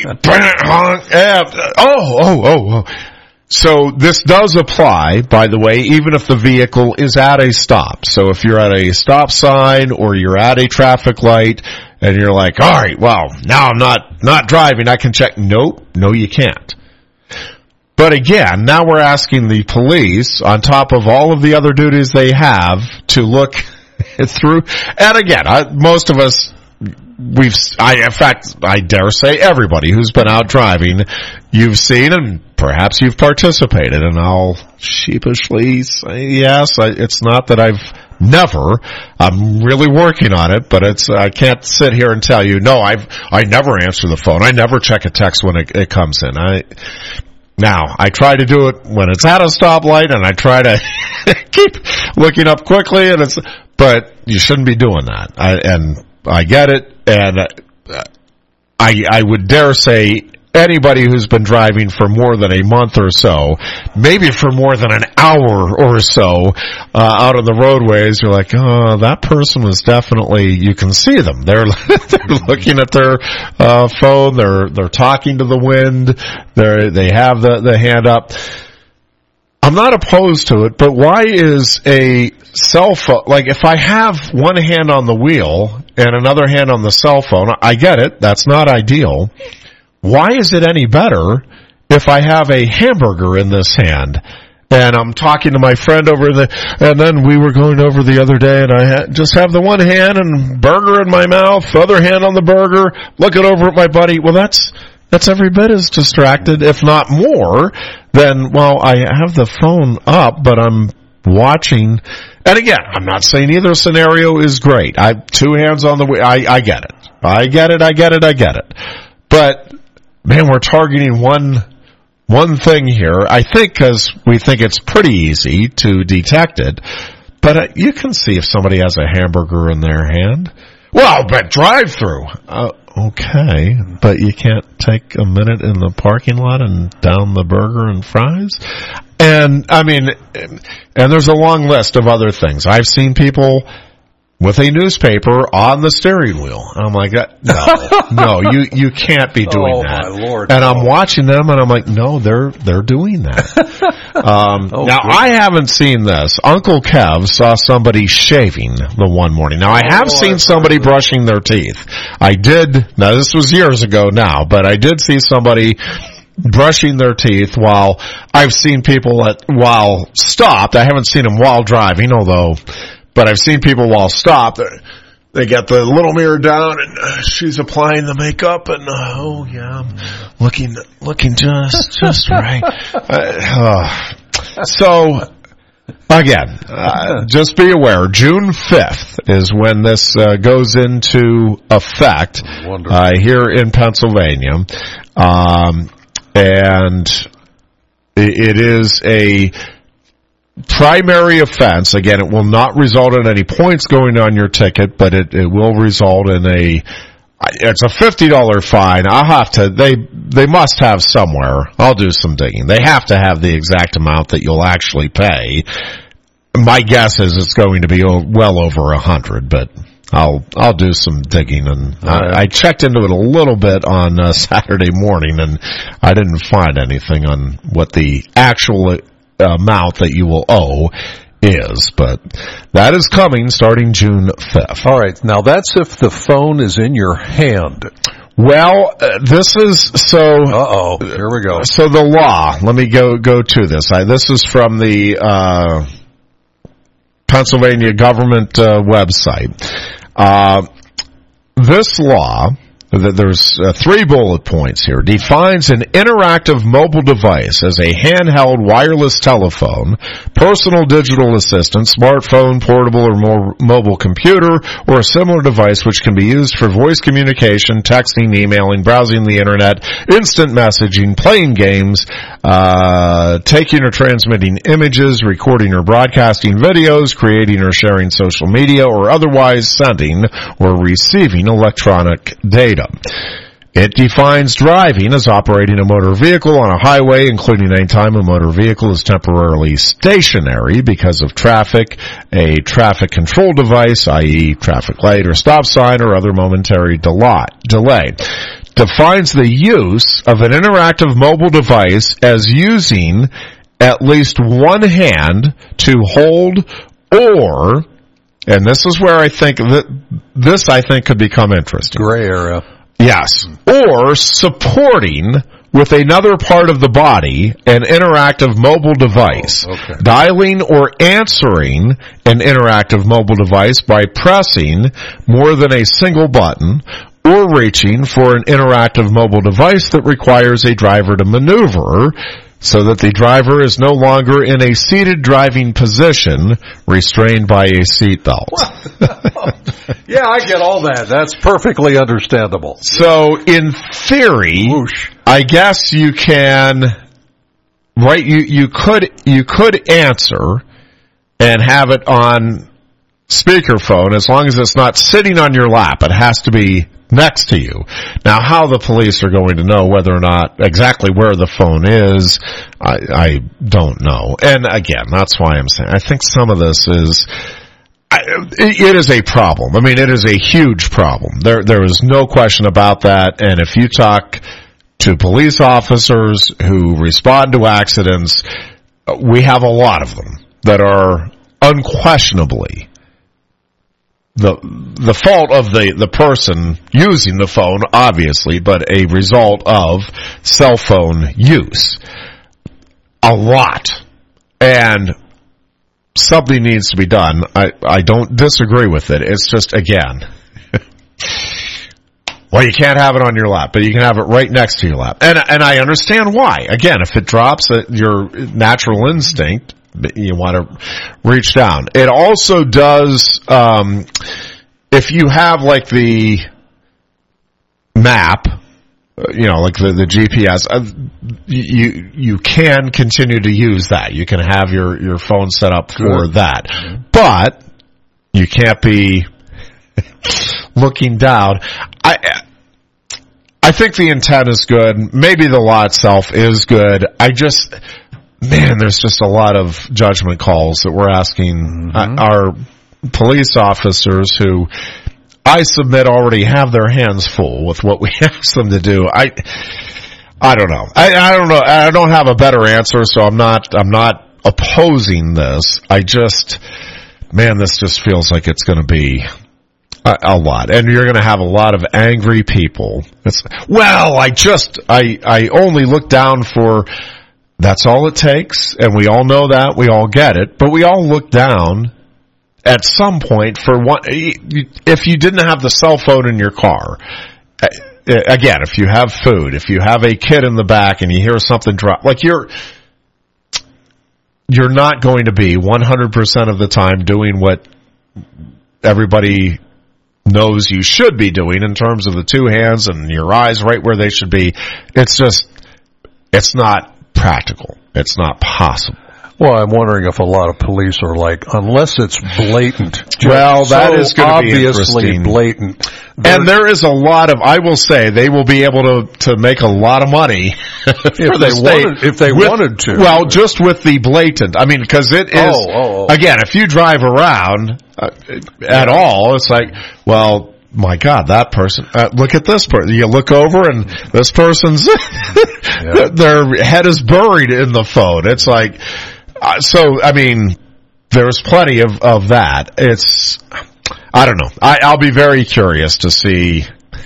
oh, oh, oh, oh. So this does apply, by the way, even if the vehicle is at a stop. So if you're at a stop sign or you're at a traffic light and you're like, all right, well, now I'm not, not driving, I can check. Nope, no, you can't. But again, now we're asking the police, on top of all of the other duties they have, to look through, and again, I, most of us, We've, I, in fact, I dare say everybody who's been out driving, you've seen and perhaps you've participated, and I'll sheepishly say yes. I, it's not that I've never. I'm really working on it, but it's, I can't sit here and tell you, no, I've, I never answer the phone. I never check a text when it, it comes in. I, now, I try to do it when it's at a stoplight, and I try to keep looking up quickly, and it's, but you shouldn't be doing that. I, and, I get it, and I I would dare say anybody who's been driving for more than a month or so, maybe for more than an hour or so, uh, out on the roadways, you're like, oh, that person was definitely, you can see them. They're, they're looking at their, uh, phone, they're, they're talking to the wind, they're, they have the, the hand up. I'm not opposed to it, but why is a cell phone, like if I have one hand on the wheel and another hand on the cell phone, I get it, that's not ideal. Why is it any better if I have a hamburger in this hand and I'm talking to my friend over the, and then we were going over the other day and I had, just have the one hand and burger in my mouth, other hand on the burger, looking over at my buddy. Well, that's, that's every bit as distracted, if not more, than, well, I have the phone up, but I'm watching. And again, I'm not saying either scenario is great. I, two hands on the wheel, I, I get it. I get it, I get it, I get it. But, man, we're targeting one one thing here, I think, because we think it's pretty easy to detect it. But uh, you can see if somebody has a hamburger in their hand. Well, but drive-through. Uh, okay, but you can't take a minute in the parking lot and down the burger and fries? And, I mean, and there's a long list of other things. I've seen people with a newspaper on the steering wheel. I'm like, no, no, you, you can't be doing oh, that. My Lord, and no. I'm watching them and I'm like, no, they're, they're doing that. um, oh, now good. I haven't seen this. Uncle Kev saw somebody shaving the one morning. Now I have oh, seen I've somebody brushing their teeth. I did, now this was years ago now, but I did see somebody brushing their teeth while I've seen people at, while stopped. I haven't seen them while driving, although, but I've seen people while stopped. They get the little mirror down and uh, she's applying the makeup and, uh, oh yeah, I'm looking, looking just, just right. Uh, uh, so, again, uh, just be aware, June fifth is when this uh, goes into effect uh, here in Pennsylvania. Um, and it is a primary offense. Again, it will not result in any points going on your ticket, but it, it will result in a, it's a fifty dollars fine. I'll have to, they, they must have somewhere. I'll do some digging. They have to have the exact amount that you'll actually pay. My guess is it's going to be well over a hundred, but I'll, I'll do some digging. And I, I checked into it a little bit on uh, Saturday morning and I didn't find anything on what the actual amount that you will owe is, but that is coming starting June fifth. All right, now that's if the phone is in your hand. Well, uh, this is so. Uh oh, here we go. So the law. Let me go go to this. I, this is from the uh, Pennsylvania government uh, website. Uh, this law. There's uh, three bullet points here. Defines an interactive mobile device as a handheld wireless telephone, personal digital assistant, smartphone, portable or more mobile computer, or a similar device which can be used for voice communication, texting, emailing, browsing the internet, instant messaging, playing games, uh, taking or transmitting images, recording or broadcasting videos, creating or sharing social media, or otherwise sending or receiving electronic data. It defines driving as operating a motor vehicle on a highway, including any time a motor vehicle is temporarily stationary because of traffic, a traffic control device, that is traffic light or stop sign, or other momentary delay. Defines the use of an interactive mobile device as using at least one hand to hold or, and this is where I think that this I think could become interesting. Gray area. Yes. Or supporting with another part of the body an interactive mobile device. Oh, okay. Dialing or answering an interactive mobile device by pressing more than a single button, or reaching for an interactive mobile device that requires a driver to maneuver so that the driver is no longer in a seated driving position restrained by a seatbelt. Yeah, I get all that. That's perfectly understandable. So, in theory, Whoosh. I guess you can, right, you, you could, you could answer and have it on speakerphone as long as it's not sitting on your lap. It has to be next to you. Now, how the police are going to know whether or not exactly where the phone is, I, I don't know. And again, that's why I'm saying I think some of this is, I, it, it is a problem. I mean, it is a huge problem. There, there is no question about that. And if you talk to police officers who respond to accidents, we have a lot of them that are unquestionably the the fault of the, the person using the phone, obviously, but a result of cell phone use. A lot. And something needs to be done. I, I don't disagree with it. It's just, again, well, you can't have it on your lap, but you can have it right next to your lap. And and I understand why. Again, if it drops at your natural instinct, you want to reach down. It also does, um, if you have like the map, you know, like the, the G P S, uh, you, you can continue to use that. You can have your, your phone set up for Good. that. Mm-hmm. But you can't be looking down. I, I think the intent is good. Maybe the law itself is good. I just, man, there's just a lot of judgment calls that we're asking mm-hmm. our police officers who I submit already have their hands full with what we ask them to do. I, I don't know. I, I don't know. I don't have a better answer, so I'm not, I'm not opposing this. I just, man, this just feels like it's going to be a, a lot. And you're going to have a lot of angry people. It's, well, I just, I, I only look down for, that's all it takes, and we all know that, we all get it, but we all look down at some point for one, if you didn't have the cell phone in your car, again, if you have food, if you have a kid in the back and you hear something drop, like you're, you're not going to be one hundred percent of the time doing what everybody knows you should be doing in terms of the two hands and your eyes right where they should be. It's just, it's not practical. It's not possible. Well, I'm wondering if a lot of police are like, unless it's blatant. Well, that so is going to be obviously interesting. blatant. And there is a lot of, I will say, they will be able to, to make a lot of money if for they the state wanted, if they with, wanted to. Well, just with the blatant. I mean, because it is, oh, oh, oh. again, if you drive around uh, at all, it's like, well, my God, that person, uh, look at this person. You look over and this person's, yeah. their head is buried in the phone. It's like, uh, so, I mean, there's plenty of, of that. It's, I don't know. I, I'll be very curious to see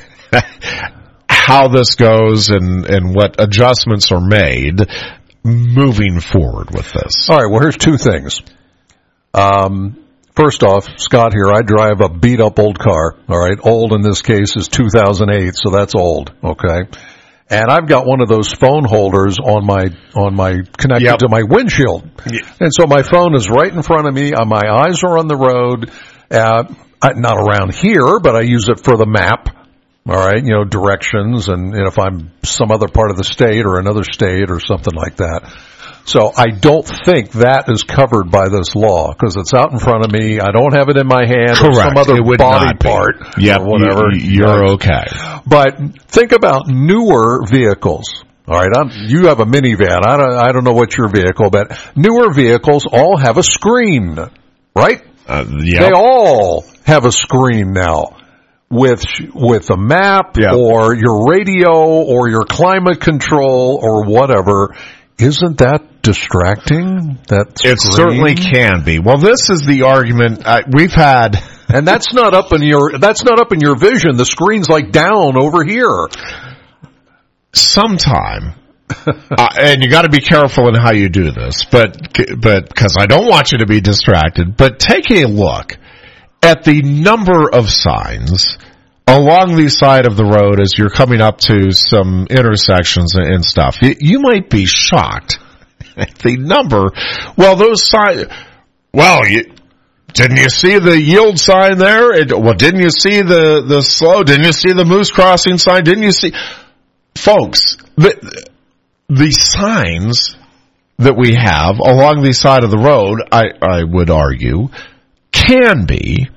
how this goes and, and what adjustments are made moving forward with this. All right, well, here's two things. Um, First off, Scott here, I drive a beat-up old car, all right? Old in this case is two thousand eight, so that's old, okay? And I've got one of those phone holders on my, on my, connected yep. to my windshield. Yep. And so my phone is right in front of me, uh, my eyes are on the road, uh, I, not around here, but I use it for the map, all right? You know, directions, and, and if I'm some other part of the state or another state or something like that. So I don't think that is covered by this law because it's out in front of me. I don't have it in my hand Correct. or some other body be. part yep, or whatever. You, you're right. okay. But think about newer vehicles. All right, I'm, you have a minivan. I don't, I don't know what's your vehicle, but newer vehicles all have a screen, right? Uh, yep. They all have a screen now. With with a map yep. or your radio or your climate control or whatever. Isn't that distracting? That it certainly can be. Well, this is the argument uh, we've had, and that's not up in your that's not up in your vision. The screen's like down over here. Sometime, uh, and you got to be careful in how you do this, but but because I don't want you to be distracted. But take a look at the number of signs along the side of the road as you're coming up to some intersections and stuff. You, you might be shocked at the number. Well, those signs, well, you, didn't you see the yield sign there? It, well, didn't you see the, the slow? Didn't you see the moose crossing sign? Didn't you see? Folks, the, the signs that we have along the side of the road, I, I would argue, can be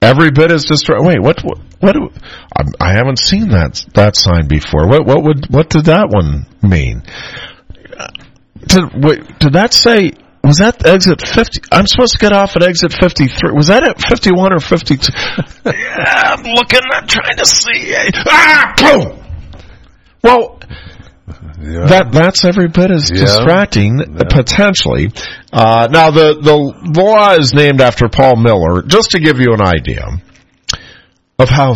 Every bit is destroyed. Wait, what? What? what do, I, I haven't seen that that sign before. What? What would? What did that one mean? Did, wait, did that say? Was that exit fifty? I'm supposed to get off at exit fifty-three. Was that at fifty-one or fifty-two? Yeah, I'm looking. I'm trying to see. Ah, boom. Well. Yeah. That that's every bit as yeah. distracting, yeah. potentially. Uh, now, the, the law is named after Paul Miller, just to give you an idea of how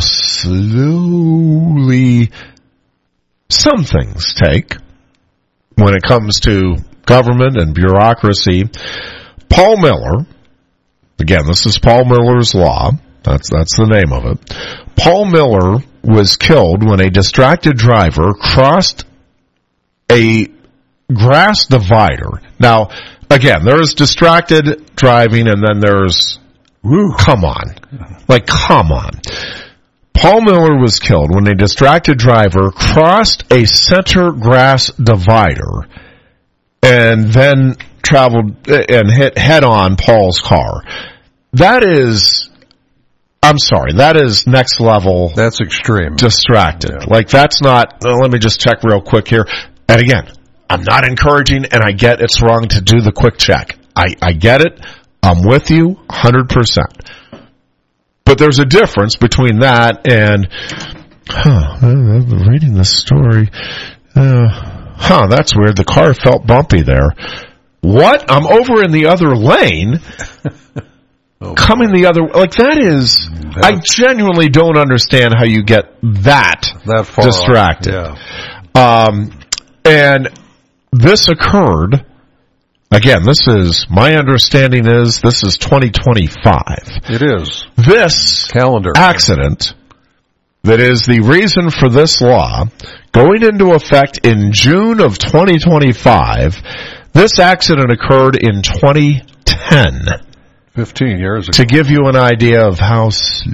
slowly some things take when it comes to government and bureaucracy. Paul Miller, again, this is Paul Miller's Law. That's that's the name of it. Paul Miller was killed when a distracted driver crossed a grass divider. Now, again, there's distracted driving and then there's, woo, come on. Like, come on. Paul Miller was killed when a distracted driver crossed a center grass divider and then traveled and hit head-on Paul's car. That is, I'm sorry, that is next level. That's extreme. Distracted. Yeah. Like, that's not, well, let me just check real quick here. And again, I'm not encouraging, and I get it's wrong to do the quick check. I, I get it. I'm with you one hundred percent. But there's a difference between that and, huh, I'm reading this story. Uh, huh, that's weird. The car felt bumpy there. What? I'm over in the other lane. Oh, coming the other, like that is, that, I genuinely don't understand how you get that, that far distracted. Yeah. Um, and this occurred, again, this is, my understanding is, this is twenty twenty-five. It is. This calendar accident that is the reason for this law going into effect in June of twenty twenty-five, this accident occurred in twenty ten. fifteen years ago. To give you an idea of how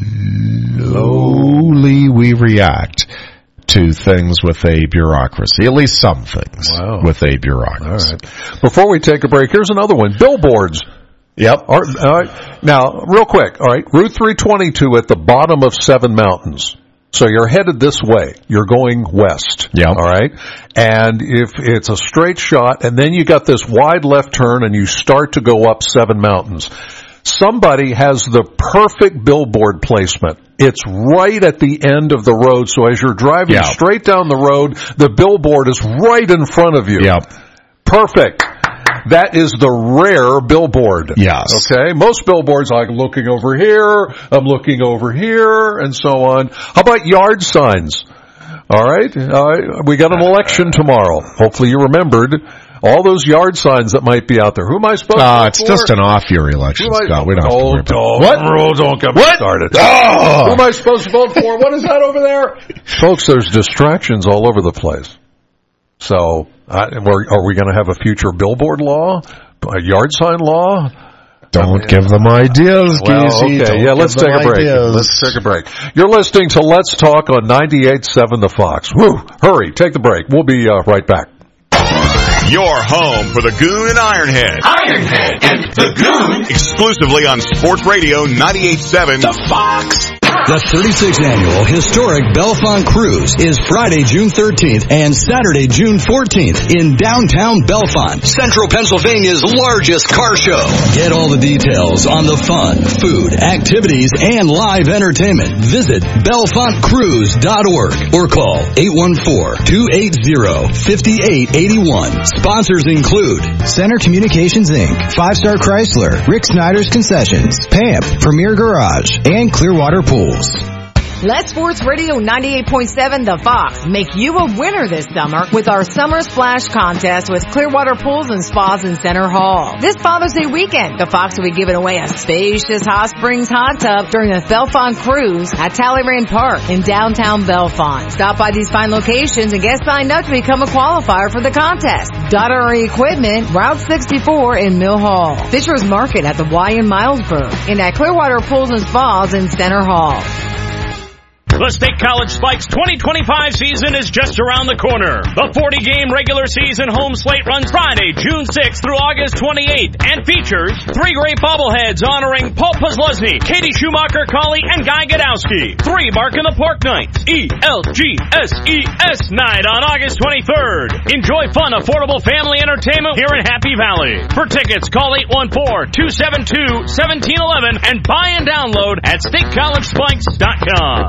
slowly we react to things with a bureaucracy, at least some things wow. with a bureaucracy. All right. Before we take a break, here's another one. Billboards. Yep. All right. All right. Now, real quick, all right, Route three twenty-two at the bottom of Seven Mountains. So you're headed this way. You're going west. Yeah. All right. And if it's a straight shot, and then you got this wide left turn, and you start to go up Seven Mountains. Somebody has the perfect billboard placement. It's right at the end of the road, so as you're driving yeah. straight down the road, the billboard is right in front of you. Yeah. Perfect. That is the rare billboard. Yes. Okay? Most billboards, like looking over here, I'm looking over here, and so on. How about yard signs? All right? All right. We got an election tomorrow. Hopefully you remembered all those yard signs that might be out there. Who am I supposed to vote uh, it's for? just an off-year election, I, Scott. We don't have to worry about don't, What? Oh, don't get me what? started. Oh! Who am I supposed to vote for? What is that over there? Folks, there's distractions all over the place. So, uh, are we going to have a future billboard law? A yard sign law? Don't I mean, give them ideas, well, Geezy. Okay, Don't yeah, let's take a break. Ideas. Let's take a break. You're listening to Let's Talk on ninety-eight point seven The Fox. Woo! Hurry, take the break. We'll be uh, right back. Your home for the Goon and Ironhead. Ironhead and the Goon. Exclusively on Sports Radio ninety-eight point seven The Fox. The thirty-sixth Annual Historic Bellefonte Cruise is Friday, June thirteenth and Saturday, June fourteenth in downtown Bellefonte, Central Pennsylvania's largest car show. Get all the details on the fun, food, activities, and live entertainment. Visit bellefonte cruise dot org or call eight one four, two eight zero, five eight eight one. Sponsors include Center Communications Incorporated, Five Star Chrysler, Rick Snyder's Concessions, P A M P, Premier Garage, and Clearwater Pools. Let Sports Radio ninety-eight point seven The Fox make you a winner this summer with our Summer Splash Contest with Clearwater Pools and Spas in Center Hall. This Father's Day weekend, the Fox will be giving away a spacious hot springs hot tub during the Bellefonte Cruise at Talleyrand Park in downtown Bellefonte. Stop by these fine locations and get signed up to become a qualifier for the contest. Daughtery Equipment, Route sixty-four in Mill Hall. Fisher's Market at the Y in Milesburg. And at Clearwater Pools and Spas in Center Hall. The State College Spikes twenty twenty-five season is just around the corner. The forty-game regular season home slate runs Friday, June sixth through August twenty-eighth and features three great bobbleheads honoring Paul Posluszny, Katie Schumacher, Colley, and Guy Gadowski. Three Bark in the Park nights. E L G S E S night on August twenty-third. Enjoy fun, affordable family entertainment here in Happy Valley. For tickets, call eight one four, two seven two, one seven one one and buy and download at state college spikes dot com.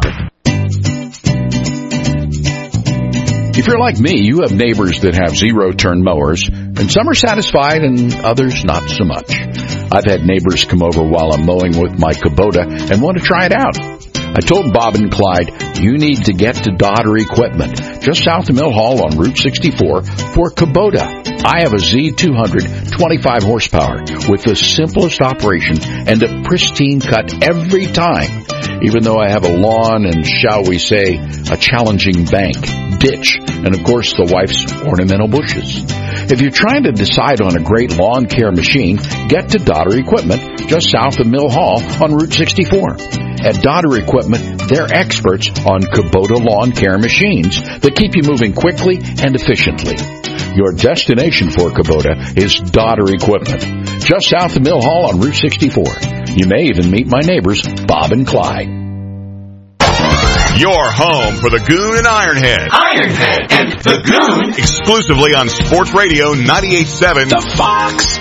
If you're like me, you have neighbors that have zero-turn mowers, and some are satisfied and others not so much. I've had neighbors come over while I'm mowing with my Kubota and want to try it out. I told Bob and Clyde, you need to get to Dodder Equipment, just south of Mill Hall on Route sixty-four, for Kubota. I have a Z two hundred, twenty-five horsepower, with the simplest operation and a pristine cut every time, even though I have a lawn and, shall we say, a challenging bank, ditch, and of course the wife's ornamental bushes. If you're trying to decide on a great lawn care machine, get to Dodder Equipment, just south of Mill Hall on Route sixty-four. At Dodder Equipment, they're experts on Kubota lawn care machines that keep you moving quickly and efficiently. Your destination for Kubota is Dodder Equipment, just south of Mill Hall on Route sixty-four. You may even meet my neighbors, Bob and Clyde. Your home for the Goon and Ironhead. Ironhead and the Goon. Exclusively on Sports Radio ninety-eight point seven. The Fox.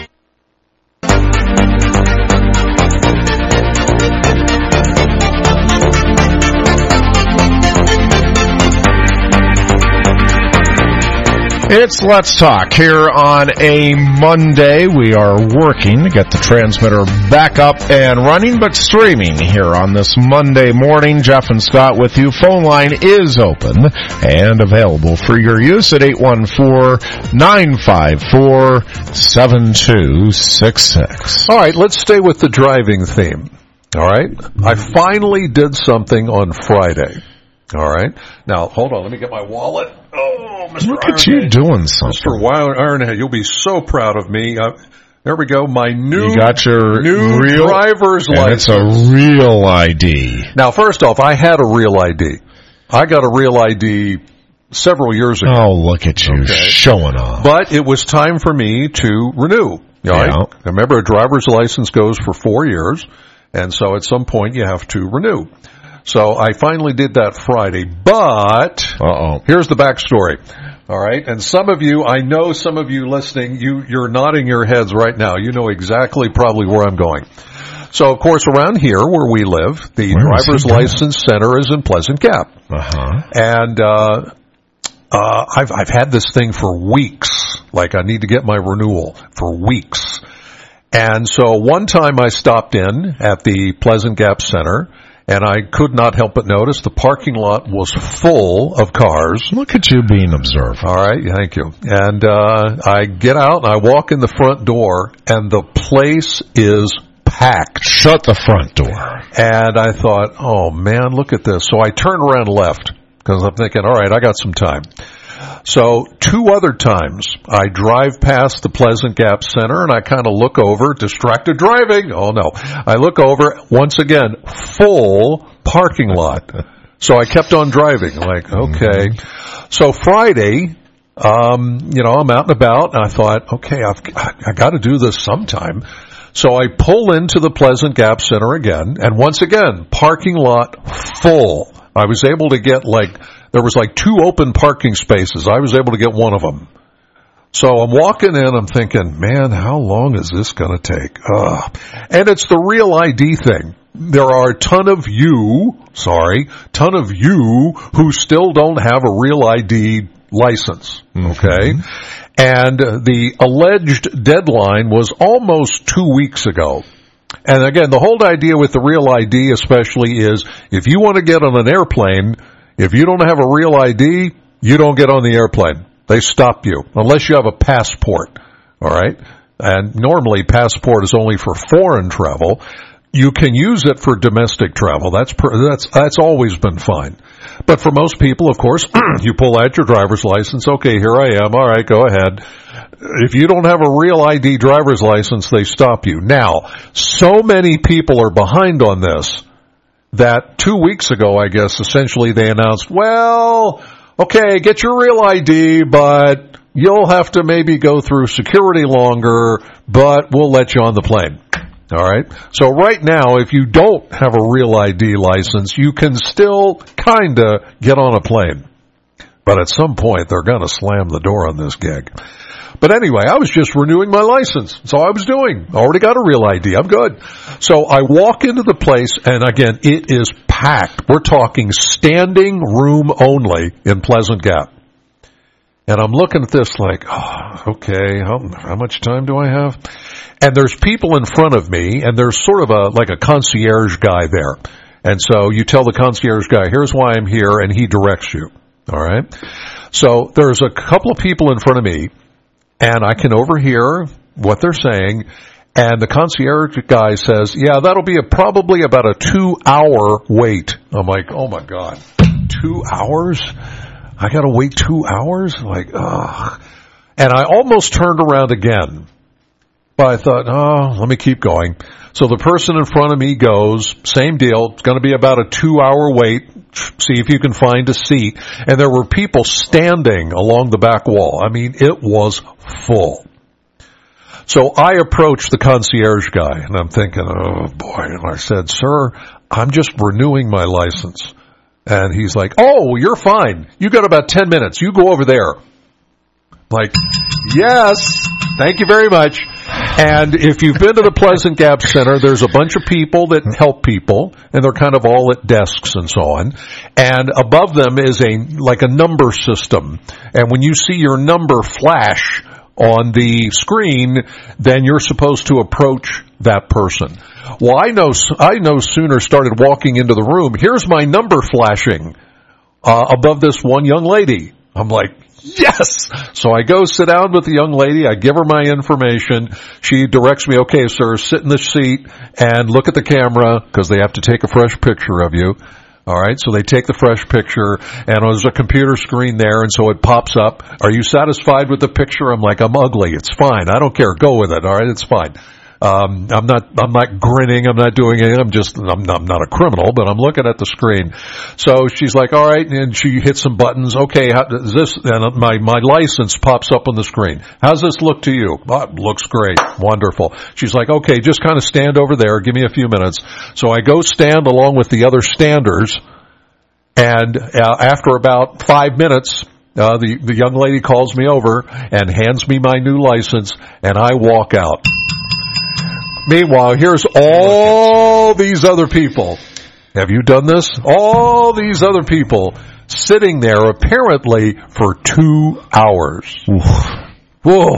It's Let's Talk here on a Monday. We are working to get the transmitter back up and running, but streaming here on this Monday morning. Jeff and Scott with you. Phone line is open and available for your use at eight one four, nine five four, seven two six six. All right, let's stay with the driving theme. All right? I finally did something on Friday. All right. Now, hold on. Let me get my wallet. Oh, Mister Look at you doing something. Mister Ironhead, you'll be so proud of me. Uh, there we go. My new, you got your new real, driver's and license. It's a real I D. Now, first off, I had a real I D. I got a real I D several years ago. Oh, look at you okay. showing off. But it was time for me to renew. Right? Yeah. Remember, a driver's license goes for four years, and so at some point you have to renew. So I finally did that Friday, but Uh-oh. here's the backstory. All right, and some of you, I know some of you listening, you, you're nodding your heads right now. You know exactly probably where I'm going. So, of course, around here where we live, the where driver's license center is in Pleasant Gap. Uh-huh. And uh, uh, I've, I've had this thing for weeks. Like, I need to get my renewal for weeks. And so one time I stopped in at the Pleasant Gap Center, and I could not help but notice the parking lot was full of cars. Look at you being observant. All right, thank you. And uh I get out and I walk in the front door, and the place is packed. Shut the front door. And I thought, oh man, look at this. So I turned around and left, because I'm thinking, all right, I got some time. So two other times I drive past the Pleasant Gap Center and I kind of look over, distracted driving. Oh no. I look over, once again, full parking lot. So I kept on driving, like, okay. Mm-hmm. So Friday, um, you know, I'm out and about and I thought, okay, I've, I got to do this sometime. So I pull into the Pleasant Gap Center again, and once again, parking lot full. I was able to get like, there was like two open parking spaces. I was able to get one of them. So I'm walking in, I'm thinking, man, how long is this going to take? Ugh. And it's the real I D thing. There are a ton of you, sorry, ton of you who still don't have a real I D license, okay? Mm-hmm. And the alleged deadline was almost two weeks ago. And again, the whole idea with the real I D especially is if you want to get on an airplane, if you don't have a real I D, you don't get on the airplane. They stop you, unless you have a passport, all right? And normally passport is only for foreign travel. You can use it for domestic travel. That's that's that's always been fine. But for most people, of course, you pull out your driver's license. Okay, here I am. All right, go ahead. If you don't have a real I D driver's license, they stop you. Now, so many people are behind on this that two weeks ago, I guess, essentially they announced, well, okay, get your real I D, but you'll have to maybe go through security longer, but we'll let you on the plane. All right? So right now, if you don't have a real I D license, you can still kind of get on a plane. But at some point, they're going to slam the door on this gig. But anyway, I was just renewing my license. That's all I was doing. I already got a real I D. I'm good. So I walk into the place, and again, it is packed. We're talking standing room only in Pleasant Gap. And I'm looking at this like, oh, okay, how, how much time do I have? And there's people in front of me, and there's sort of a like a concierge guy there. And so you tell the concierge guy, here's why I'm here, and he directs you. All right? So there's a couple of people in front of me, and I can overhear what they're saying, and the concierge guy says, yeah, that'll be a, probably about a two-hour wait. I'm like, oh, my God, two hours? I got to wait two hours? Like, ugh. And I almost turned around again, but I thought, oh, let me keep going. So the person in front of me goes, same deal, it's going to be about a two-hour wait. See if you can find a seat. And there were people standing along the back wall. I mean, it was full. So I approached the concierge guy, and I'm thinking, oh, boy. And I said, sir, I'm just renewing my license. And he's like, oh, you're fine. You got about ten minutes. You go over there. Like, yes, thank you very much. And if you've been to the Pleasant Gap Center, there's a bunch of people that help people, and they're kind of all at desks and so on. And above them is a like a number system. And when you see your number flash on the screen, then you're supposed to approach that person. Well, I know I no sooner started walking into the room. Here's my number flashing uh, above this one young lady. I'm like, yes! So I go sit down with the young lady. I give her my information. She directs me, okay, sir, sit in the seat and look at the camera because they have to take a fresh picture of you. All right, so they take the fresh picture, and there's a computer screen there, and so it pops up. Are you satisfied with the picture? I'm like, I'm ugly. It's fine. I don't care. Go with it. All right, it's fine. Um, I'm not, I'm not grinning. I'm not doing anything. I'm just, I'm not, I'm not a criminal, but I'm looking at the screen. So she's like, all right. And she hits some buttons. Okay. How does this, and my, my license pops up on the screen. How's this look to you? Oh, it looks great. Wonderful. She's like, okay, just kind of stand over there. Give me a few minutes. So I go stand along with the other standers. And uh, after about five minutes, uh, the, the young lady calls me over and hands me my new license, and I walk out. Meanwhile, here's all these other people. Have you done this? All these other people sitting there apparently for two hours. Whoa.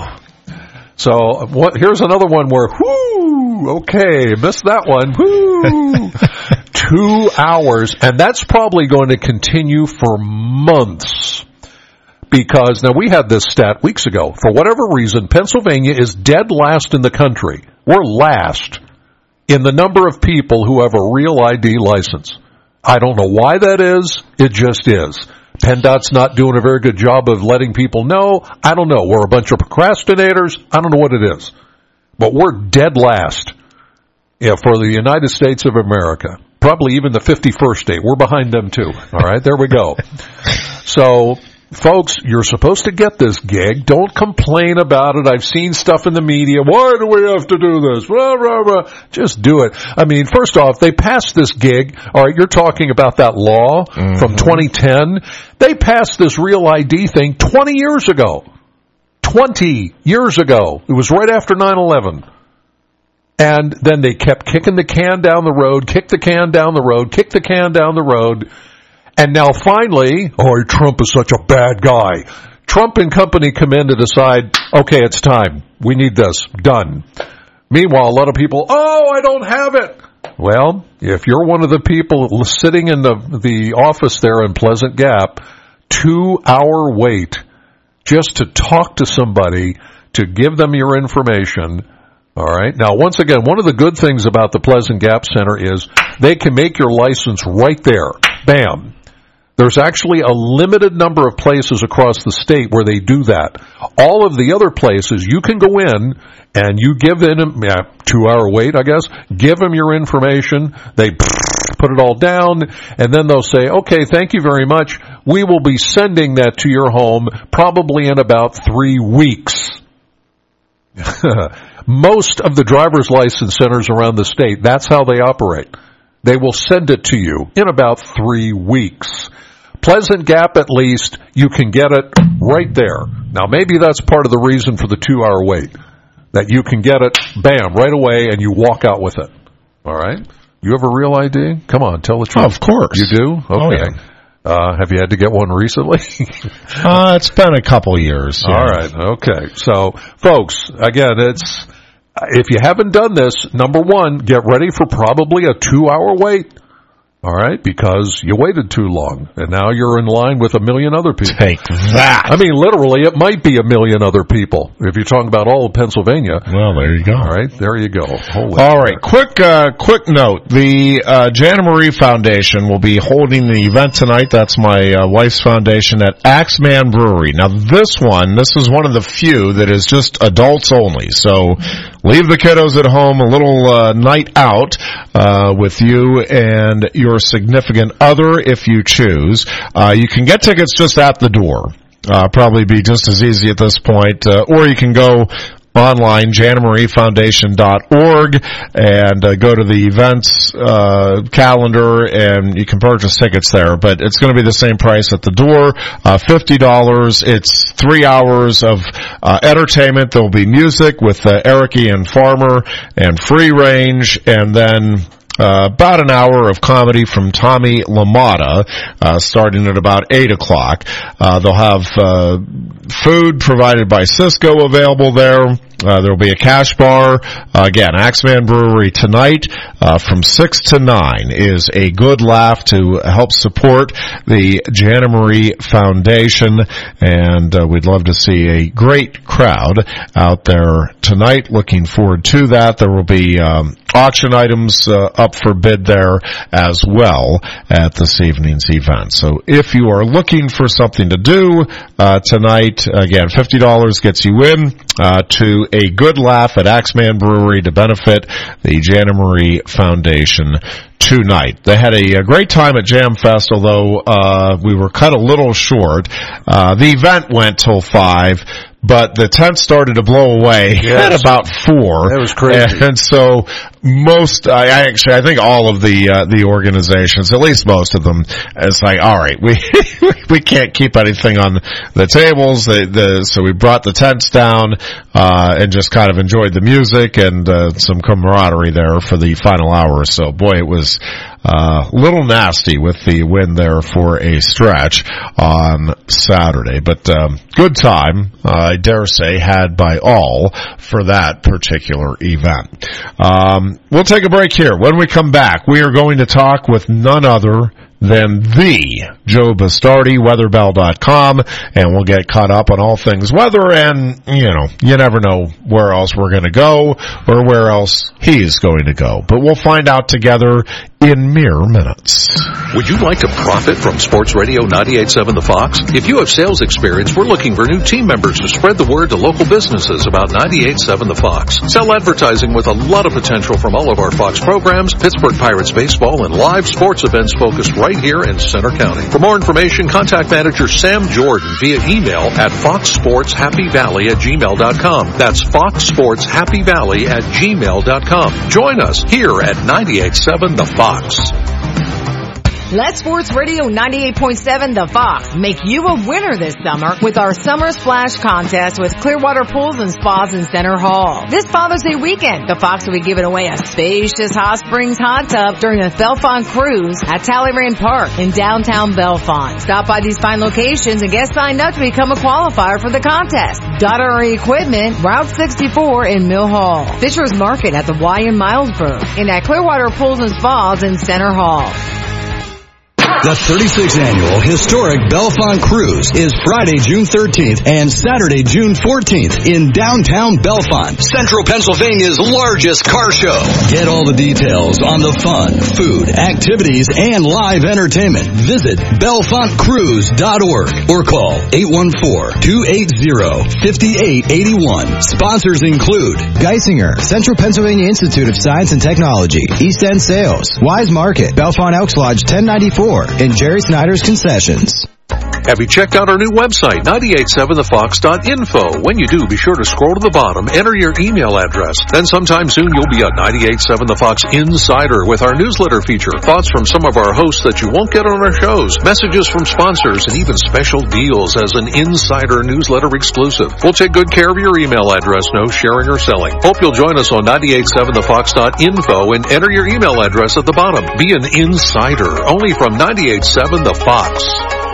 So what, here's another one where, whoo, okay, missed that one. Whoo. Two hours. And that's probably going to continue for months. Because, now we had this stat weeks ago. For whatever reason, Pennsylvania is dead last in the country. We're last in the number of people who have a real I D license. I don't know why that is. It just is. PennDOT's not doing a very good job of letting people know. I don't know. We're a bunch of procrastinators. I don't know what it is. But we're dead last yeah, for the United States of America. Probably even the fifty-first state. We're behind them too. All right, there we go. So, folks, you're supposed to get this gig. Don't complain about it. I've seen stuff in the media. Why do we have to do this? Blah, blah, blah. Just do it. I mean, first off, they passed this gig. All right, you're talking about that law mm-hmm. from twenty ten. They passed this real I D thing twenty years ago. twenty years ago. It was right after nine eleven. And then they kept kicking the can down the road, kick the can down the road, kick the can down the road. And now finally, oh, Trump is such a bad guy. Trump and company come in to decide, okay, it's time. We need this. Done. Meanwhile, a lot of people, oh, I don't have it. Well, if you're one of the people sitting in the, the office there in Pleasant Gap, two-hour wait just to talk to somebody, to give them your information. All right. Now, once again, one of the good things about the Pleasant Gap Center is they can make your license right there. Bam. There's actually a limited number of places across the state where they do that. All of the other places, you can go in and you give them, yeah, two-hour wait, I guess, give them your information, they put it all down, and then they'll say, okay, thank you very much. We will be sending that to your home probably in about three weeks. Most of the driver's license centers around the state, that's how they operate. They will send it to you in about three weeks. Pleasant Gap, at least, you can get it right there. Now, maybe that's part of the reason for the two-hour wait, that you can get it, bam, right away, and you walk out with it. All right? You have a real I D? Come on, tell the truth. Oh, of course. You do? Okay. Oh, yeah. Uh, have you had to get one recently? uh, it's been a couple years. Yeah. All right. Okay. So, folks, again, it's if you haven't done this, number one, get ready for probably a two-hour wait. All right, because you waited too long, and now you're in line with a million other people. Take that. I mean, literally, it might be a million other people if you're talking about all of Pennsylvania. Well, there you go. All right, there you go. Holy all right, quick, uh, quick note: the uh, Jana Marie Foundation will be holding the event tonight. That's my uh, wife's foundation at Axeman Brewery. Now, this one, this is one of the few that is just adults only. So, leave the kiddos at home. A little uh, night out uh, with you and your significant other if you choose. Uh, you can get tickets just at the door. Uh, probably be just as easy at this point. Uh, or you can go online, jana marie foundation dot org, and uh, go to the events uh, calendar, and you can purchase tickets there. But it's going to be the same price at the door, uh, fifty dollars. It's three hours of uh, entertainment. There will be music with uh, Eric Ian Farmer and Free Range, and then Uh, about an hour of comedy from Tommy LaMotta, uh, starting at about eight o'clock. Uh, they'll have, uh, food provided by Cisco available there. Uh, there'll be a cash bar. Uh, again, Axeman Brewery tonight, uh, from six to nine is a good laugh to help support the Jana Marie Foundation. And, uh, we'd love to see a great crowd out there tonight. Looking forward to that. There will be, um, auction items, uh, up for bid there as well at this evening's event. So if you are looking for something to do, uh, tonight, again, fifty dollars gets you in, uh, to a good laugh at Axeman Brewery to benefit the Jana Marie Foundation tonight. They had a, a great time at Jam Fest, although, uh, we were cut a little short. Uh, the event went till five. But the tent started to blow away yes. at about four. That was crazy. And, and so most, I actually, I think all of the, uh, the organizations, at least most of them, it's like, all right, we, we can't keep anything on the tables. The, the, so we brought the tents down, uh, and just kind of enjoyed the music and, uh, some camaraderie there for the final hour. So boy, it was, Uh, little nasty with the wind there for a stretch on Saturday, but um, good time, uh, I dare say, had by all for that particular event. Um, we'll take a break here. When we come back, we are going to talk with none other than the Joe Bastardi, weather bell dot com, and we'll get caught up on all things weather, and, you know, you never know where else we're going to go or where else he's going to go. But we'll find out together in mere minutes. Would you like to profit from Sports Radio ninety-eight point seven The Fox? If you have sales experience, we're looking for new team members to spread the word to local businesses about ninety-eight point seven The Fox. Sell advertising with a lot of potential from all of our Fox programs, Pittsburgh Pirates baseball, and live sports events focused right here in Center County. For more information, contact manager Sam Jordan via email at fox sports happy valley at gmail dot com. That's fox sports happy valley at gmail dot com. Join us here at ninety-eight point seven The Fox. Let Sports Radio ninety-eight point seven The Fox make you a winner this summer with our Summer Splash Contest with Clearwater Pools and Spas in Center Hall. This Father's Day weekend, the Fox will be giving away a spacious Hot Springs hot tub during a Bellefonte cruise at Talleyrand Park in downtown Bellefonte. Stop by these fine locations and get signed up to become a qualifier for the contest. Daughtery Equipment, Route sixty-four in Mill Hall. Fisher's Market at the Y in Milesburg. And at Clearwater Pools and Spas in Center Hall. The thirty-sixth Annual Historic Bellefonte Cruise is Friday, June thirteenth and Saturday, June fourteenth in downtown Bellefonte, Central Pennsylvania's largest car show. Get all the details on the fun, food, activities, and live entertainment. Visit bellefonte cruise dot org or call eight one four, two eight zero, five eight eight one. Sponsors include Geisinger, Central Pennsylvania Institute of Science and Technology, East End Sales, Wise Market, Bellefonte Elks Lodge ten ninety-four, and Jerry Snyder's Concessions. Have you checked out our new website, nine eight seven the fox dot info? When you do, be sure to scroll to the bottom, enter your email address. Then sometime soon you'll be a ninety-eight seven The Fox Insider with our newsletter feature. Thoughts from some of our hosts that you won't get on our shows, messages from sponsors, and even special deals as an Insider newsletter exclusive. We'll take good care of your email address, no sharing or selling. Hope you'll join us on nine eight seven the fox dot info and enter your email address at the bottom. Be an Insider, only from nine eight seven The Fox.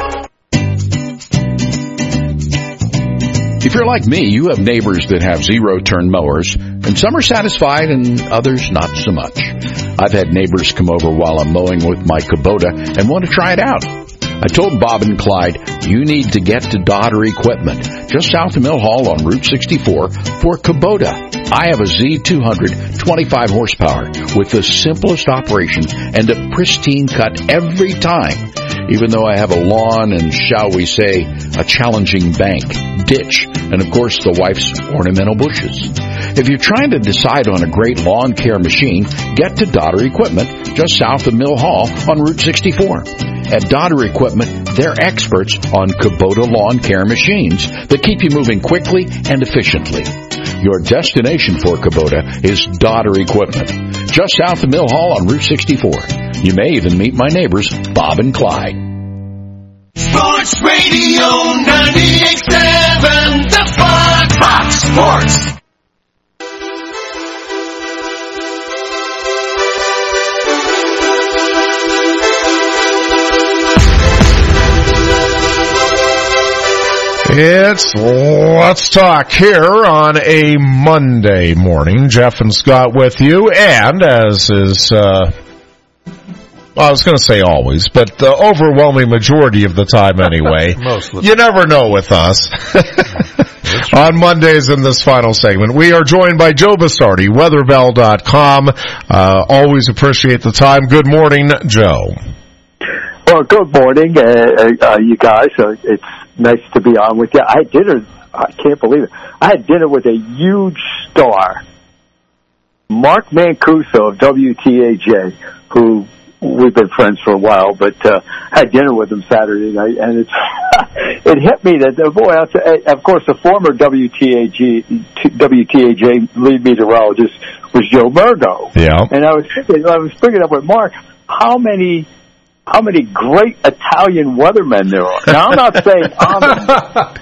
If you're like me, you have neighbors that have zero-turn mowers, and some are satisfied and others not so much. I've had neighbors come over while I'm mowing with my Kubota and want to try it out. I told Bob and Clyde, you need to get to Dodder Equipment, just south of Mill Hall on Route sixty-four, for Kubota. I have a Z two hundred, twenty-five horsepower, with the simplest operation and a pristine cut every time. Even though I have a lawn and, shall we say, a challenging bank, ditch, and of course the wife's ornamental bushes. If you're trying to decide on a great lawn care machine, get to Dodder Equipment, just south of Mill Hall on Route sixty-four. At Dodder Equipment, they're experts on Kubota lawn care machines that keep you moving quickly and efficiently. Your destination for Kubota is Dodder Equipment, just south of Mill Hall on Route sixty-four. You may even meet my neighbors, Bob and Clyde. Sports Radio ninety-eight point seven, The Fox. Fox Sports. It's Let's Talk here on a Monday morning. Jeff and Scott with you, and as is, uh, I was going to say always, but the overwhelming majority of the time anyway, you never know with us. On Mondays in this final segment, we are joined by Joe Bastardi, weatherbell dot com. Uh, always appreciate the time. Good morning, Joe. Well, good morning, uh, uh, you guys. Uh, it's nice to be on with you. I had dinner. I can't believe it. I had dinner with a huge star, Mark Mancuso of W T A J, who we've been friends for a while, but uh, I had dinner with him Saturday night, and it's it hit me that, boy, I'll say, of course, the former W T A J lead meteorologist was Joe Murgo. Yeah. And I was thinking, I was bringing up with Mark, how many how many great Italian weathermen there are. Now, I'm not saying I'm,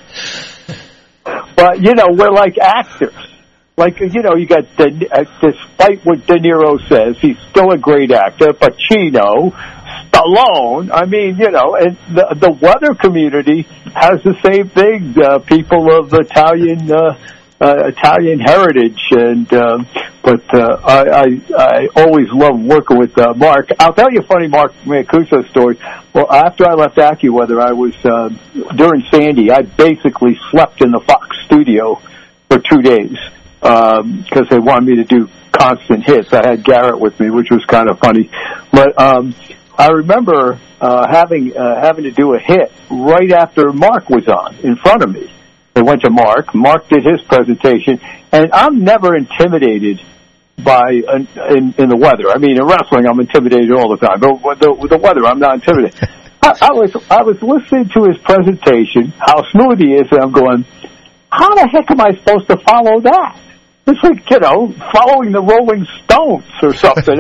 but, you know, we're like actors. Like, you know, you got, De, uh, despite what De Niro says, he's still a great actor. Pacino, Stallone, I mean, you know, and the, the weather community has the same thing. Uh, people of Italian, uh, uh, Italian heritage. And, um, but, uh, I, I, I always love working with, uh, Mark. I'll tell you a funny Mark Mancuso story. Well, after I left AccuWeather, I was, uh, during Sandy, I basically slept in the Fox studio for two days. Um, cause they wanted me to do constant hits. I had Garrett with me, which was kind of funny. But, um, I remember, uh, having, uh, having to do a hit right after Mark was on in front of me. They went to Mark. Mark did his presentation, and I'm never intimidated by, uh, in, in the weather. I mean, in wrestling, I'm intimidated all the time, but with the, with the weather, I'm not intimidated. I, I was, I was listening to his presentation, how smooth he is, and I'm going, how the heck am I supposed to follow that? It's like, you know, following the Rolling Stones or something.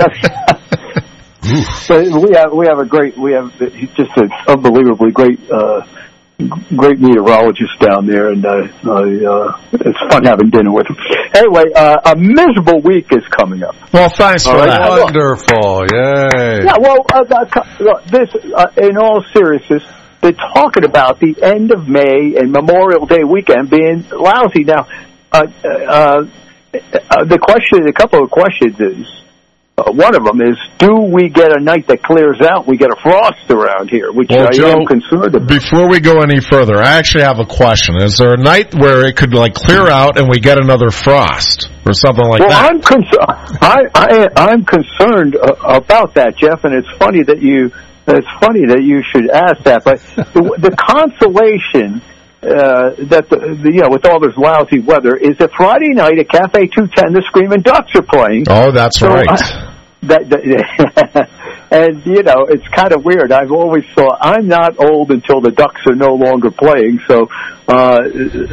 So we have we have a great we have he's just an unbelievably great uh, great meteorologist down there, and uh, uh, it's fun having dinner with him. Anyway, uh, a miserable week is coming up. Well, thanks for all that. Right? Wonderful, yay! Yeah, well, uh, this uh, in all seriousness, they're talking about the end of May and Memorial Day weekend being lousy. Now, uh, uh, uh, the question, a couple of questions is, Uh, one of them is, do we get a night that clears out? We get a frost around here, which well, I Joe, am concerned about. Before we go any further, I actually have a question. Is there a night where it could like clear out and we get another frost or something like well, that? I'm concerned. I, I I'm concerned uh, about that, Jeff. And it's funny that you it's funny that you should ask that. But the, the consolation. Uh, that the, the, you know, with all this lousy weather, is that Friday night at Cafe two ten, the Screaming Ducks are playing. Oh, that's so, right. Uh, that, that and you know, it's kind of weird. I've always thought I'm not old until the Ducks are no longer playing, so uh,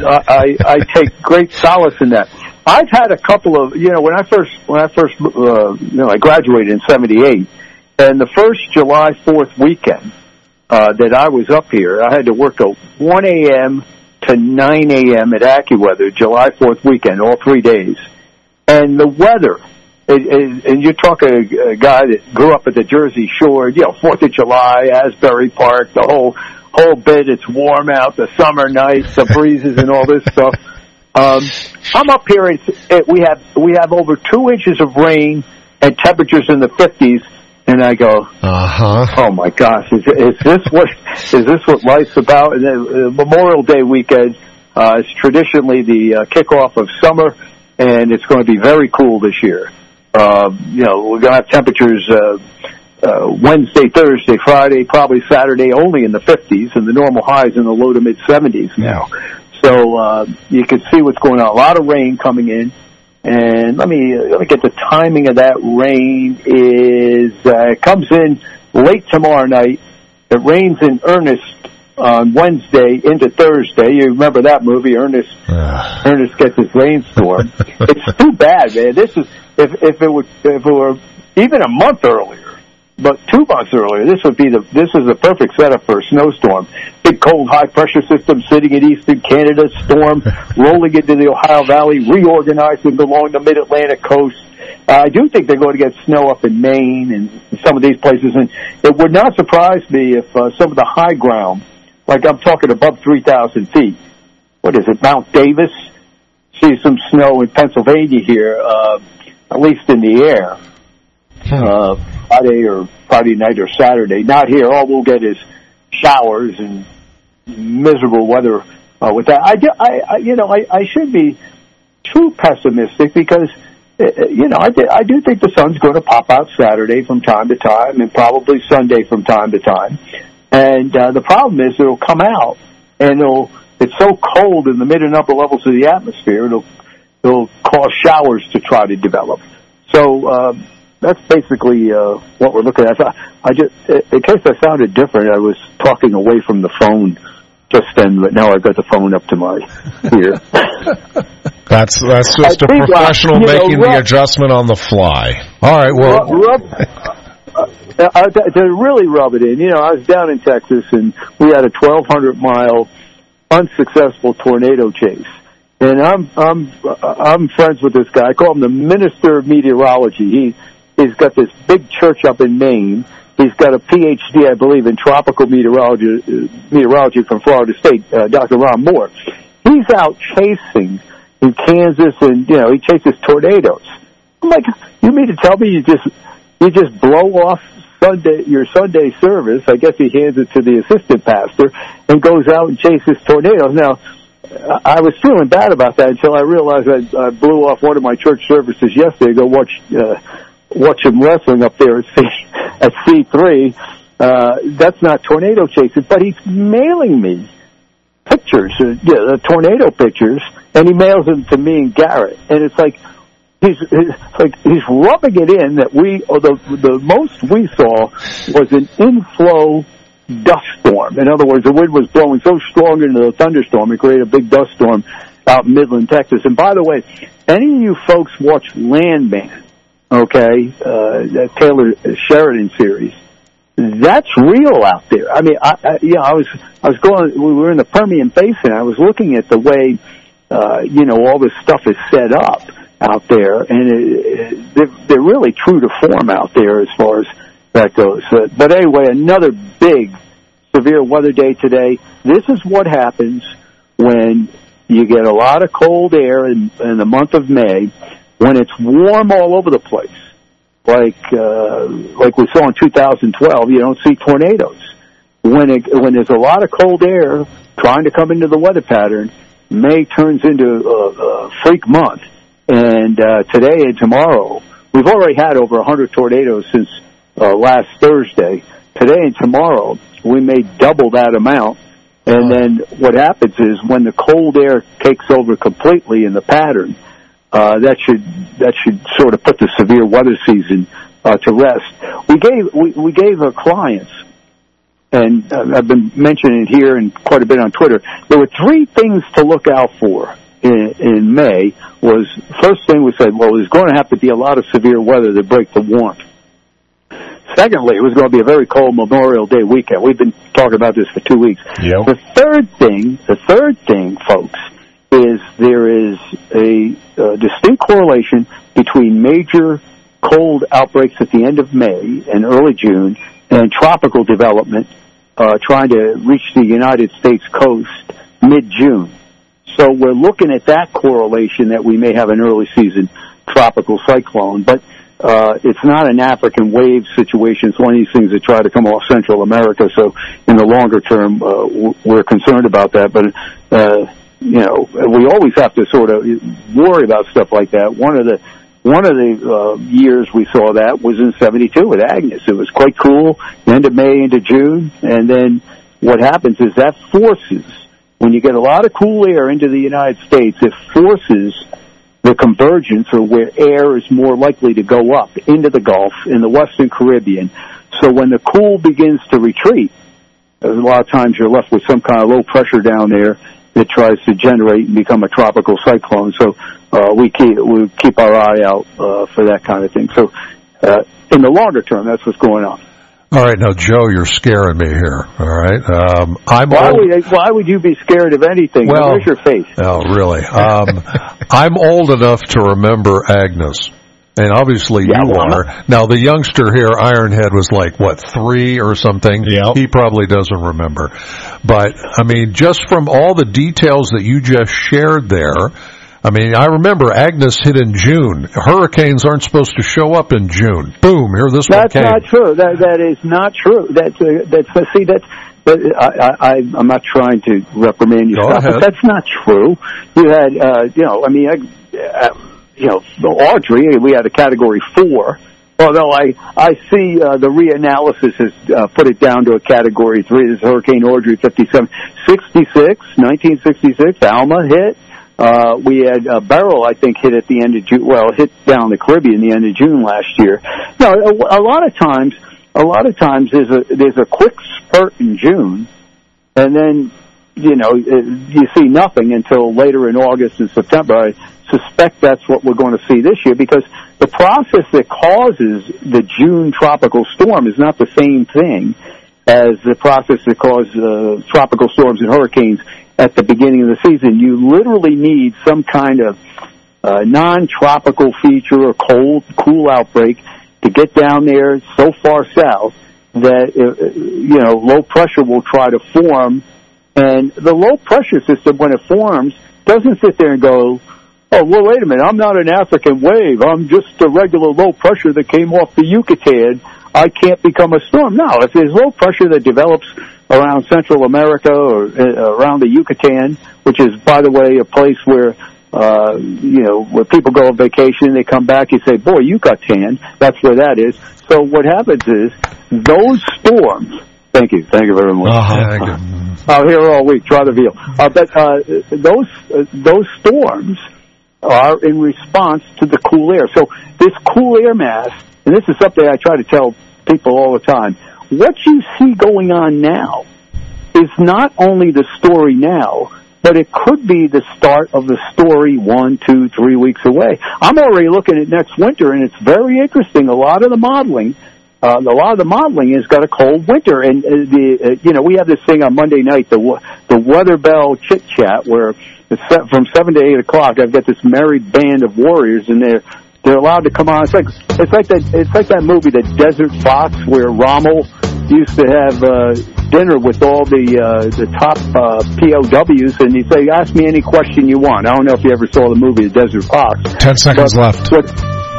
I, I take great solace in that. I've had a couple of, you know, when I first when I first uh, you know I graduated in seventy-eight, and the first July fourth weekend. Uh, that I was up here, I had to work a one a.m. to nine a.m. at AccuWeather, July fourth weekend, all three days. And the weather, it, it, and you're talking a, a guy that grew up at the Jersey Shore, you know, fourth of July, Asbury Park, the whole whole bit, it's warm out, the summer nights, the breezes and all this stuff. Um, I'm up here, and it, we have we have over two inches of rain and temperatures in the fifties. And I go, uh-huh. Oh my gosh, is, is this what is this what life's about? And then, uh, Memorial Day weekend uh, is traditionally the uh, kickoff of summer, and it's going to be very cool this year. Uh, you know, we're going to have temperatures uh, uh, Wednesday, Thursday, Friday, probably Saturday, only in the fifties, and the normal highs in the low to mid seventies now. So uh, you can see what's going on. A lot of rain coming in. And let me let me get the timing of that rain. Is uh, it comes in late tomorrow night. It rains in earnest on Wednesday into Thursday. You remember that movie, Ernest? Ernest Gets His Rainstorm. It's too bad, man. This is if if it would if it were even a month earlier, but two months earlier, this would be the this is the perfect setup for a snowstorm. Big cold high pressure system sitting in eastern Canada, storm rolling into the Ohio Valley, reorganizing along the mid-Atlantic coast. Uh, I do think they're going to get snow up in Maine and some of these places, and it would not surprise me if uh, some of the high ground, like I'm talking above three thousand feet, what is it, Mount Davis, see some snow in Pennsylvania here, uh, at least in the air. Uh, Friday or Friday night or Saturday. Not here. All we'll get is showers and miserable weather uh, with that. I, do, I, I, you know, I, I should be too pessimistic because, uh, you know, I, do, I do think the sun's going to pop out Saturday from time to time and probably Sunday from time to time. And uh, the problem is it'll come out and it'll, it's so cold in the mid and upper levels of the atmosphere, it'll, it'll cause showers to try to develop. So, uh, that's basically uh, what we're looking at. I, I just, in case I sounded different, I was talking away from the phone just then, but now I've got the phone up to my ear. That's that's just I a think, professional uh, making know, the Rob, adjustment on the fly. All right, well, Rob, uh, uh, to really rub it in, you know, I was down in Texas and we had a twelve hundred mile unsuccessful tornado chase. And I'm I'm I'm friends with this guy. I call him the Minister of Meteorology. He He's got this big church up in Maine. He's got a P H D, I believe, in tropical meteorology, uh, meteorology from Florida State, uh, Doctor Ron Moore. He's out chasing in Kansas, and you know he chases tornadoes. I'm like, you mean to tell me you just you just blow off Sunday your Sunday service? I guess he hands it to the assistant pastor and goes out and chases tornadoes. Now, I was feeling bad about that until I realized I, I blew off one of my church services yesterday to go watch. Uh, watch him wrestling up there at C, at C three. Uh, that's not tornado chasing, but he's mailing me pictures, uh, yeah, the tornado pictures, and he mails them to me and Garrett. And it's like he's, he's like he's rubbing it in that we, or the the most we saw was an inflow dust storm. In other words, the wind was blowing so strong into the thunderstorm it created a big dust storm out in Midland, Texas. And by the way, any of you folks watch Landman? Okay, uh, that Taylor Sheridan series. That's real out there. I mean, I, I, you know, I was, I was going, we were in the Permian Basin. I was looking at the way, uh, you know, all this stuff is set up out there, and it, it, they're, they're really true to form out there as far as that goes. Uh, but anyway, another big severe weather day today. This is what happens when you get a lot of cold air in, in the month of May, when it's warm all over the place. like uh, like we saw in two thousand twelve, you don't see tornadoes. When it, when there's a lot of cold air trying to come into the weather pattern, May turns into a, a freak month. And uh, today and tomorrow, we've already had over one hundred tornadoes since uh, last Thursday. Today and tomorrow, we may double that amount. And then what happens is when the cold air takes over completely in the pattern, uh, that should that should sort of put the severe weather season uh, to rest. We gave we, we gave our clients, and uh, I've been mentioning it here and quite a bit on Twitter, there were three things to look out for in, in May. Was first thing we said, well, there's going to have to be a lot of severe weather to break the warmth. Secondly, it was going to be a very cold Memorial Day weekend. We've been talking about this for two weeks. Yep. The third thing, the third thing, folks, is there is a, a distinct correlation between major cold outbreaks at the end of May and early June and tropical development uh, trying to reach the United States coast mid-June. So we're looking at that correlation that we may have an early season tropical cyclone, but uh, it's not an African wave situation. It's one of these things that try to come off Central America. So in the longer term, uh, we're concerned about that. But, uh, you know, we always have to sort of worry about stuff like that. One of the One of the uh, years we saw that was in seventy-two with Agnes. It was quite cool, end of May into June, and then what happens is that forces, when you get a lot of cool air into the United States, it forces the convergence or where air is more likely to go up into the Gulf, in the Western Caribbean. So when the cool begins to retreat, a lot of times you're left with some kind of low pressure down there that tries to generate and become a tropical cyclone. So uh, we keep we keep our eye out uh, for that kind of thing. So uh, in the longer term, that's what's going on. All right, now Joe, you're scaring me here. All right, um, I'm. Why old. would why would you be scared of anything? Well, where's your face? Oh, really? Um, I'm old enough to remember Agnes. And obviously yeah, you well, are. Now, the youngster here, Ironhead, was like, what, three or something? Yep. He probably doesn't remember. But, I mean, just from all the details that you just shared there, I mean, I remember Agnes hit in June. Hurricanes aren't supposed to show up in June. Boom, here this that's one came. That's not true. That, that is not true. That's, uh, that's, uh, see, that's, but I, I, I'm not trying to reprimand you, Go Scott, ahead. but that's not true. You had, uh, you know, I mean, I, uh, you know, Audrey, we had a category four, although I, I see uh, the reanalysis has uh, put it down to a category three. This is Hurricane Audrey fifty-seven. sixty-six, nineteen sixty-six, Alma hit. Uh, we had uh, Beryl, I think, hit at the end of June, well, hit down the Caribbean the end of June last year. No, a, a lot of times, a lot of times there's a, there's a quick spurt in June, and then, you know, you see nothing until later in August and September. I suspect that's what we're going to see this year because the process that causes the June tropical storm is not the same thing as the process that causes uh, tropical storms and hurricanes at the beginning of the season. You literally need some kind of uh, non-tropical feature or cold, cool outbreak to get down there so far south that, uh, you know, low pressure will try to form. And the low pressure system, when it forms, doesn't sit there and go, oh, well, wait a minute, I'm not an African wave. I'm just a regular low pressure that came off the Yucatan. I can't become a storm. No, if there's low pressure that develops around Central America or uh, around the Yucatan, which is, by the way, a place where, uh, you know, where people go on vacation, they come back, you say, boy, you got tan. That's where that is. So what happens is those storms, thank you, thank you very much. Uh-huh. I'll hear all week. Try the veal. Uh, but uh, those uh, those storms are in response to the cool air. So this cool air mass, and this is something I try to tell people all the time. What you see going on now is not only the story now, but it could be the start of the story one, two, three weeks away. I'm already looking at next winter, and it's very interesting. A lot of the modeling. Uh, a lot of the modeling has got a cold winter, and uh, the uh, you know we have this thing on Monday night, the the Weather Bell chit chat, where it's set from seven to eight o'clock. I've got this merry band of warriors, and they're they're allowed to come on. It's like it's like that it's like that movie, The Desert Fox, where Rommel used to have uh, dinner with all the uh, the top uh, P O Ws, and he'd say, "Ask me any question you want." I don't know if you ever saw the movie, The Desert Fox. Ten seconds but, left. But,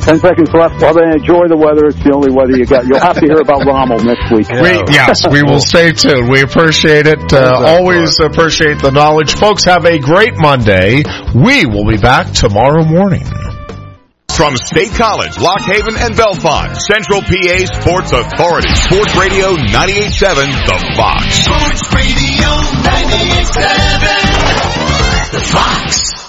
Ten seconds left. Well, then enjoy the weather. It's the only weather you got. You'll have to hear about Rommel next week. We, yes, we will stay tuned. We appreciate it. Uh, always appreciate the knowledge. Folks, have a great Monday. We will be back tomorrow morning. From State College, Lock Haven, and Bellefonte, Central P A Sports Authority, Sports Radio ninety-eight point seven, The Fox. Sports Radio ninety-eight point seven, The Fox.